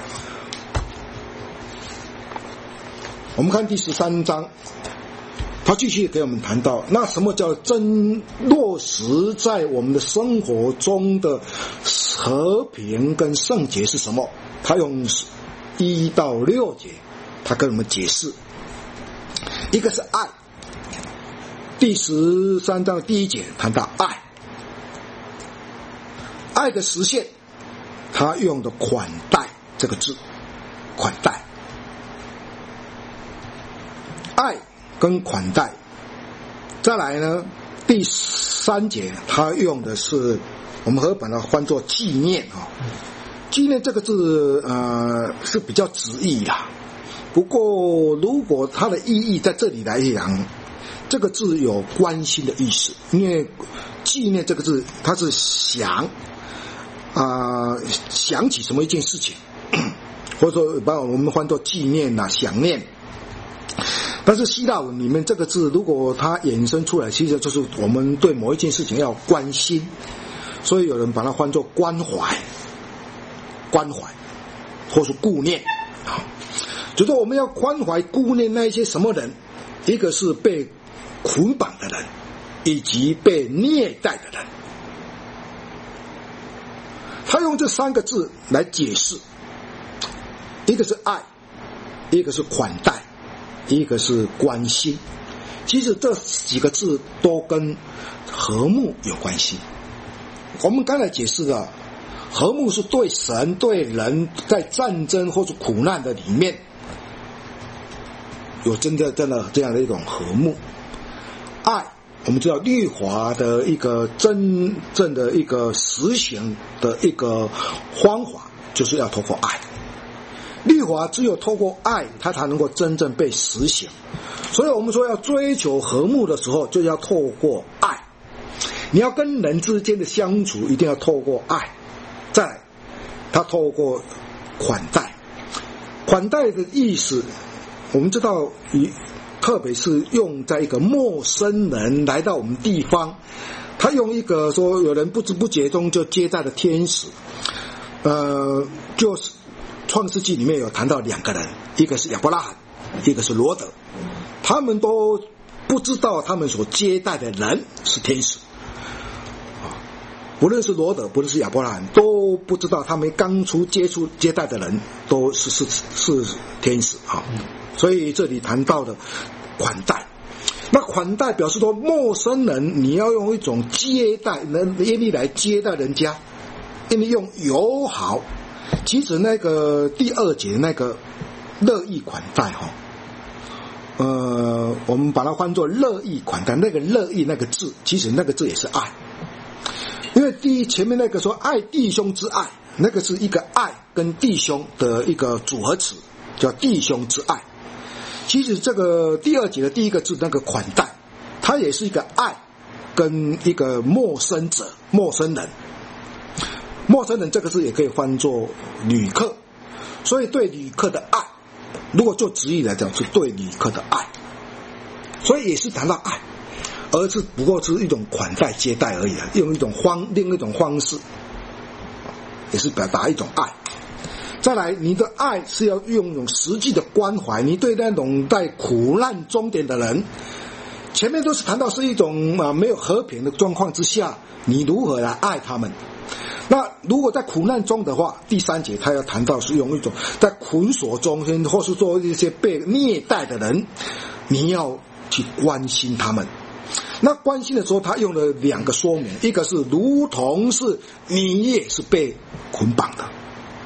我们看第十三章，他继续给我们谈到，那什么叫真落实在我们的生活中的和平跟圣洁是什么？他用一到六节，他跟我们解释。一个是爱，第十三章的第一节谈到爱，爱的实现，他用的款待这个字，款待。爱跟款待。再来呢，第三节他用的是我们和把它翻作纪念啊，纪念这个字呃是比较直译啦。不过如果它的意义在这里来讲，这个字有关心的意思，因为纪念这个字它是想啊、呃、想起什么一件事情，或者说把我们翻作纪念啊想念。但是希腊文里面这个字如果它衍生出来，其实就是我们对某一件事情要关心，所以有人把它翻作关怀关怀或是顾念，就是我们要关怀顾念那一些什么人，一个是被捆绑的人以及被虐待的人。他用这三个字来解释，一个是爱， 一个是款待，一个是关心。其实这几个字都跟和睦有关系。我们刚才解释了，和睦是对神对人在战争或者苦难的里面有真的真的这样的一种和睦。爱，我们知道律法的一个真正的一个实行的一个方法，就是要透过爱。律法只有透过爱，它才能够真正被实行。所以我们说要追求和睦的时候，就要透过爱。你要跟人之间的相处，一定要透过爱。再来，他透过款待。款待的意思，我们知道，特别是用在一个陌生人来到我们地方，他用一个说有人不知不觉中就接待了天使。呃，就是创世纪里面有谈到两个人，一个是亚伯拉罕，一个是罗德，他们都不知道他们所接待的人是天使。不论是罗德，不论是亚伯拉罕，都不知道他们刚出接触接待的人都是是是天使啊。所以这里谈到的款待，那款待表示说陌生人你要用一种接待，能愿意来接待人家，愿意用友好。其实那个第二节那个乐意款待哈，呃，我们把它翻作乐意款待，那个乐意那个字，其实那个字也是爱。因为第一前面那个说爱弟兄之爱，那个是一个爱跟弟兄的一个组合词，叫弟兄之爱。其实这个第二节的第一个字那个款待，它也是一个爱跟一个陌生者、陌生人。陌生人这个字也可以翻作旅客，所以对旅客的爱，如果做直译来讲是对旅客的爱，所以也是谈到爱。而是不过是一种款待接待而已，用一种方另一种方式，也是表达一种爱。再来，你的爱是要用一种实际的关怀，你对那种在苦难中间的人，前面都是谈到是一种啊没有和平的状况之下，你如何来爱他们。那如果在苦难中的话，第三节他要谈到是用一种在捆锁中间，或是做一些被虐待的人，你要去关心他们。那关心的时候，他用了两个说明，一个是如同是你也是被捆绑的，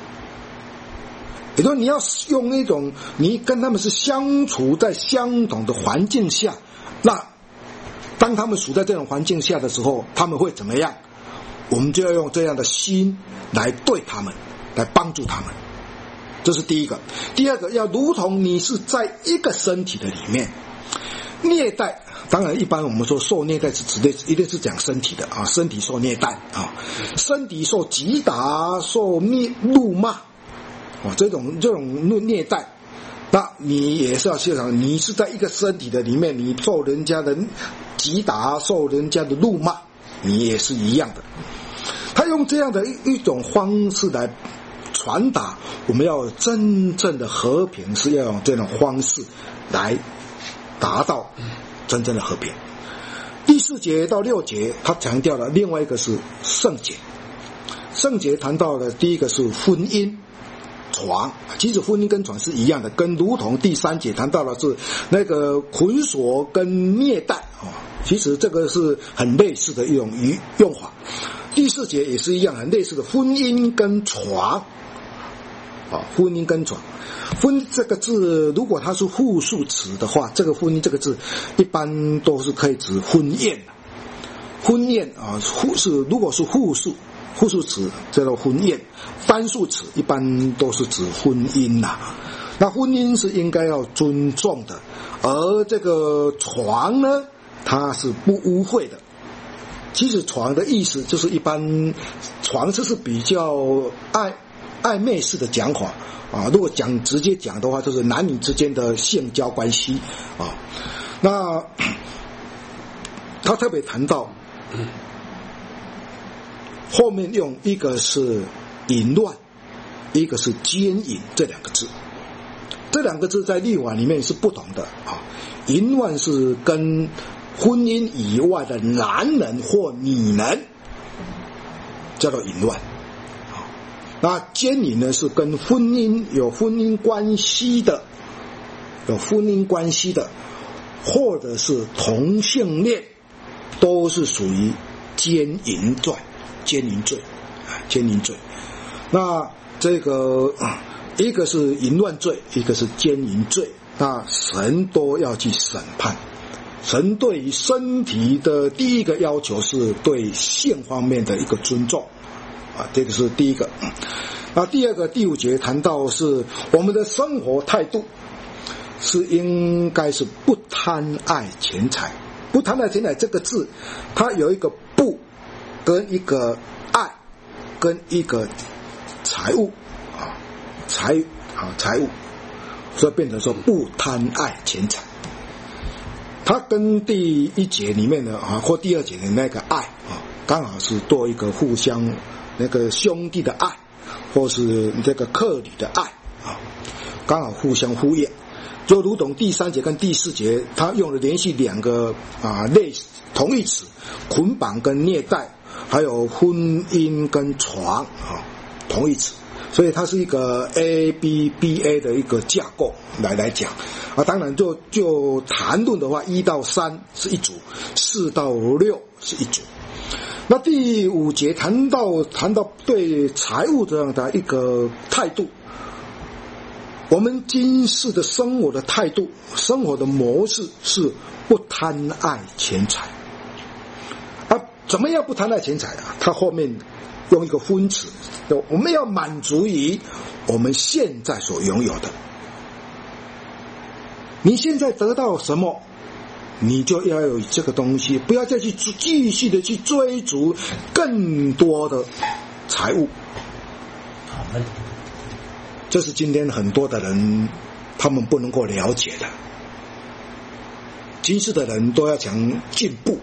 也就是你要用那种你跟他们是相处在相同的环境下，那当他们处在这种环境下的时候，他们会怎么样？我们就要用这样的心来对他们，来帮助他们。这是第一个。第二个，要如同你是在一个身体的里面。虐待，当然一般我们说受虐待是指的一定是讲身体的啊，身体受虐待啊，身体受击打、受虐辱骂，哦，这种这种虐待，那你也是要想，你是在一个身体的里面，你受人家的击打、受人家的辱骂，你也是一样的。他用这样的一一种方式来传达，我们要真正的和平，是要用这种方式来达到真正的和平。第四节到六节，他强调了另外一个是圣洁。圣洁谈到的第一个是婚姻床，其实婚姻跟床是一样的，跟如同第三节谈到的是那个捆锁跟虐待啊，其实这个是很类似的一种用法。第四节也是一样，很类似的婚姻跟床啊，婚姻跟床。婚这个字，如果它是复数词的话，这个婚姻这个字一般都是可以指婚宴的。婚宴啊，是如果是复数复数词叫做婚宴，单数词一般都是指婚姻呐。那婚姻是应该要尊重的，而这个床呢，它是不污秽的。其实床的意思就是一般床就是比较暧暧昧式的讲法啊，如果讲直接讲的话，就是男女之间的性交关系啊。那他特别谈到后面用一个是淫乱，一个是奸淫这两个字，这两个字在律法里面是不同的啊。淫乱是跟婚姻以外的男人或女人叫做淫乱，那奸淫呢是跟婚姻有婚姻关系的有婚姻关系的，或者是同性恋，都是属于奸淫罪，奸淫罪，奸淫罪。那这个一个是淫乱罪，一个是奸淫罪，那神都要去审判。神对于身体的第一个要求是对性方面的一个尊重啊，这个是第一个。那第二个第五节谈到是我们的生活态度是应该是不贪爱钱财。不贪爱钱财这个字，它有一个不跟一个爱跟一个财物啊，财啊财物，所以变成说不贪爱钱财。它跟第一节里面的啊，或第二节的那个爱啊，刚好是多一个互相那个兄弟的爱，或是这个客旅的爱啊，刚好互相呼应。就如同第三节跟第四节，它用了连续两个啊类似同义词，捆绑跟虐待，还有婚姻跟床啊同义词。所以它是一个 A B B A 的一个架构来来讲啊，当然就就谈论的话，一到三是一组，四到六是一组。那第五节谈到谈到对财务这样的一个态度，我们今世的生活的态度、生活的模式是不贪爱钱财啊。怎么样不贪爱钱财啊？它后面用一个分词，我们要满足于我们现在所拥有的。你现在得到什么，你就要有这个东西，不要再去继续的去追逐更多的财物。这是今天很多的人他们不能够了解的。今世的人都要讲进步。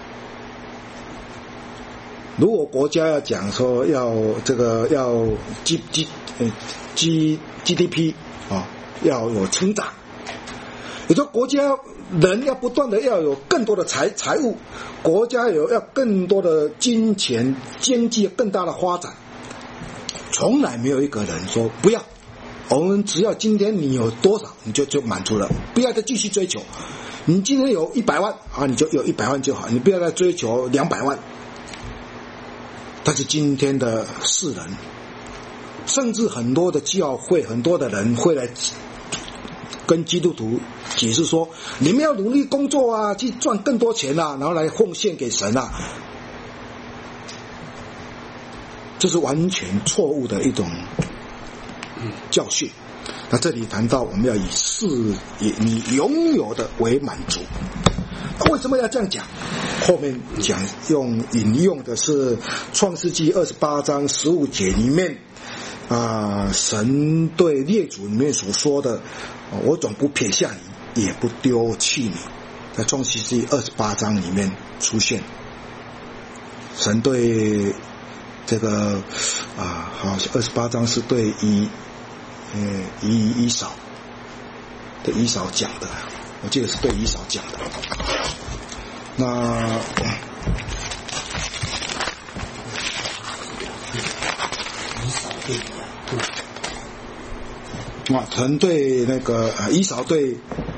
如果国家要讲说要这个要 G G G G D P 啊，要有成长，也就国家人要不断的要有更多的财财务，国家有要更多的金钱，经济更大的发展，从来没有一个人说不要，我们只要今天你有多少你就就满足了，不要再继续追求。你今天有一百万啊，你就有一百万就好，你不要再追求两百万。但是今天的世人，甚至很多的教会，很多的人会来跟基督徒解释说，你们要努力工作啊，去赚更多钱啊，然后来奉献给神啊。这是完全错误的一种教训。那这里谈到我们要以事以你拥有的为满足。为什么要这样讲？后面讲用引用的是创世纪二十八章十五节里面啊，神对列祖里面所说的，我总不撇下你，也不丢弃你，在创世纪二十八章里面出现。神对这个啊，好，二十八章是对以呃以以扫对以扫讲的，我记得是对以扫讲的。那啊，神对那个啊，以扫对，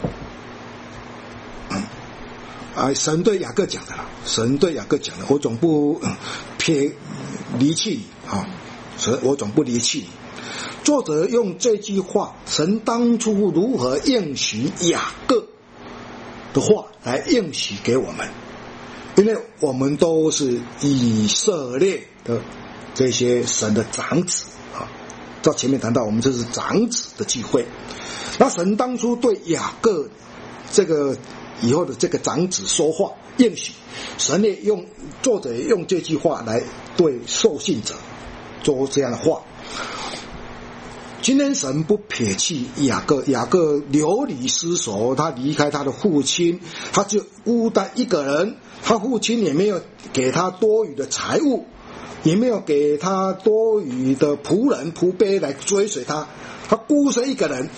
嗯，啊，神对雅各讲的了，神对雅各讲的，我总不、嗯、撇离弃你啊，神，我总不离弃你。作者用这句话，神当初如何应许雅各的话来应许给我们，因为我们都是以色列的这些神的长子啊。到前面谈到我们这是长子的聚会，那神当初对雅各这个以后的这个长子说话应许，神也用作者也用这句话来对受信者说这样的话。今天神不撇弃雅各，雅各流离失所，他离开他的父亲，他就孤单一个人，他父亲也没有给他多余的财物，也没有给他多余的仆人仆婢来追随他，他孤身一个人，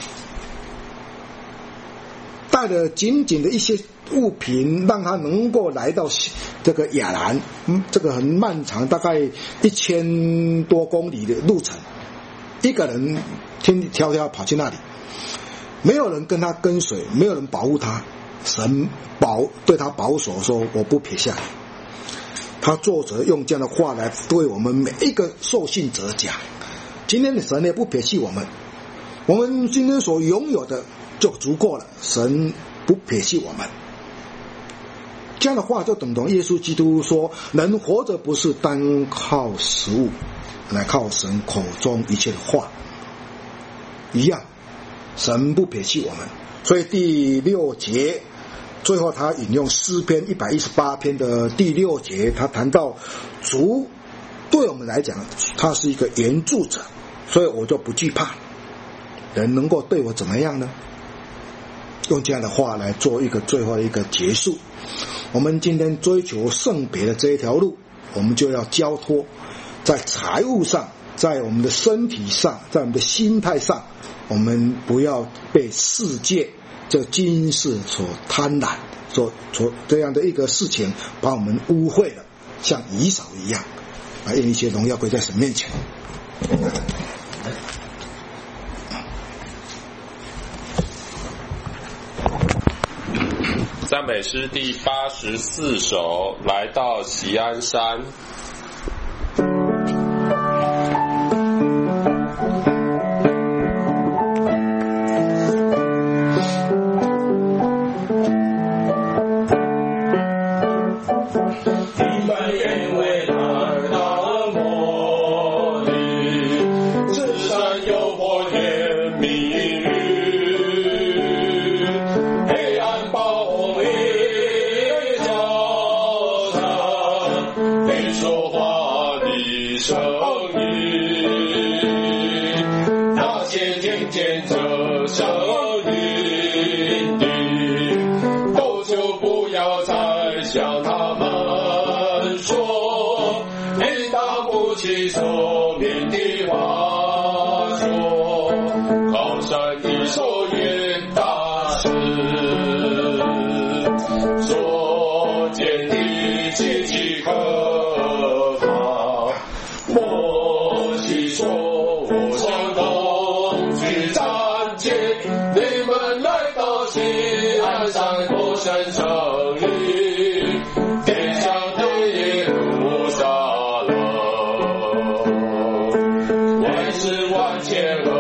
带了仅仅的一些物品，让他能够来到这个亚兰，嗯，这个很漫长，大概一千多公里的路程，一个人千里迢迢跑去那里， 没有人跟他跟随，没有人保护他，神保对他保守说我不撇下你。他作者用这样的话来对我们每一个受信者讲，今天的神也不撇弃我们，我们今天所拥有的就足够了，神不撇弃我们。这样的话就等同耶稣基督说，人活着不是单靠食物，来靠神口中一切的话一样，神不撇弃我们。所以第六节最后他引用诗篇一百一十八篇的第六节，他谈到主对我们来讲他是一个援助者，所以我就不惧怕，人能够对我怎么样呢？用这样的话来做一个最后一个结束。我们今天追求圣别的这一条路，我们就要交托，在财务上，在我们的身体上，在我们的心态上，我们不要被世界这今世所贪婪所所这样的一个事情把我们污秽了，像以扫一样，把一切荣耀归在神面前。 赞美诗第八十四首，来到锡安山。 万千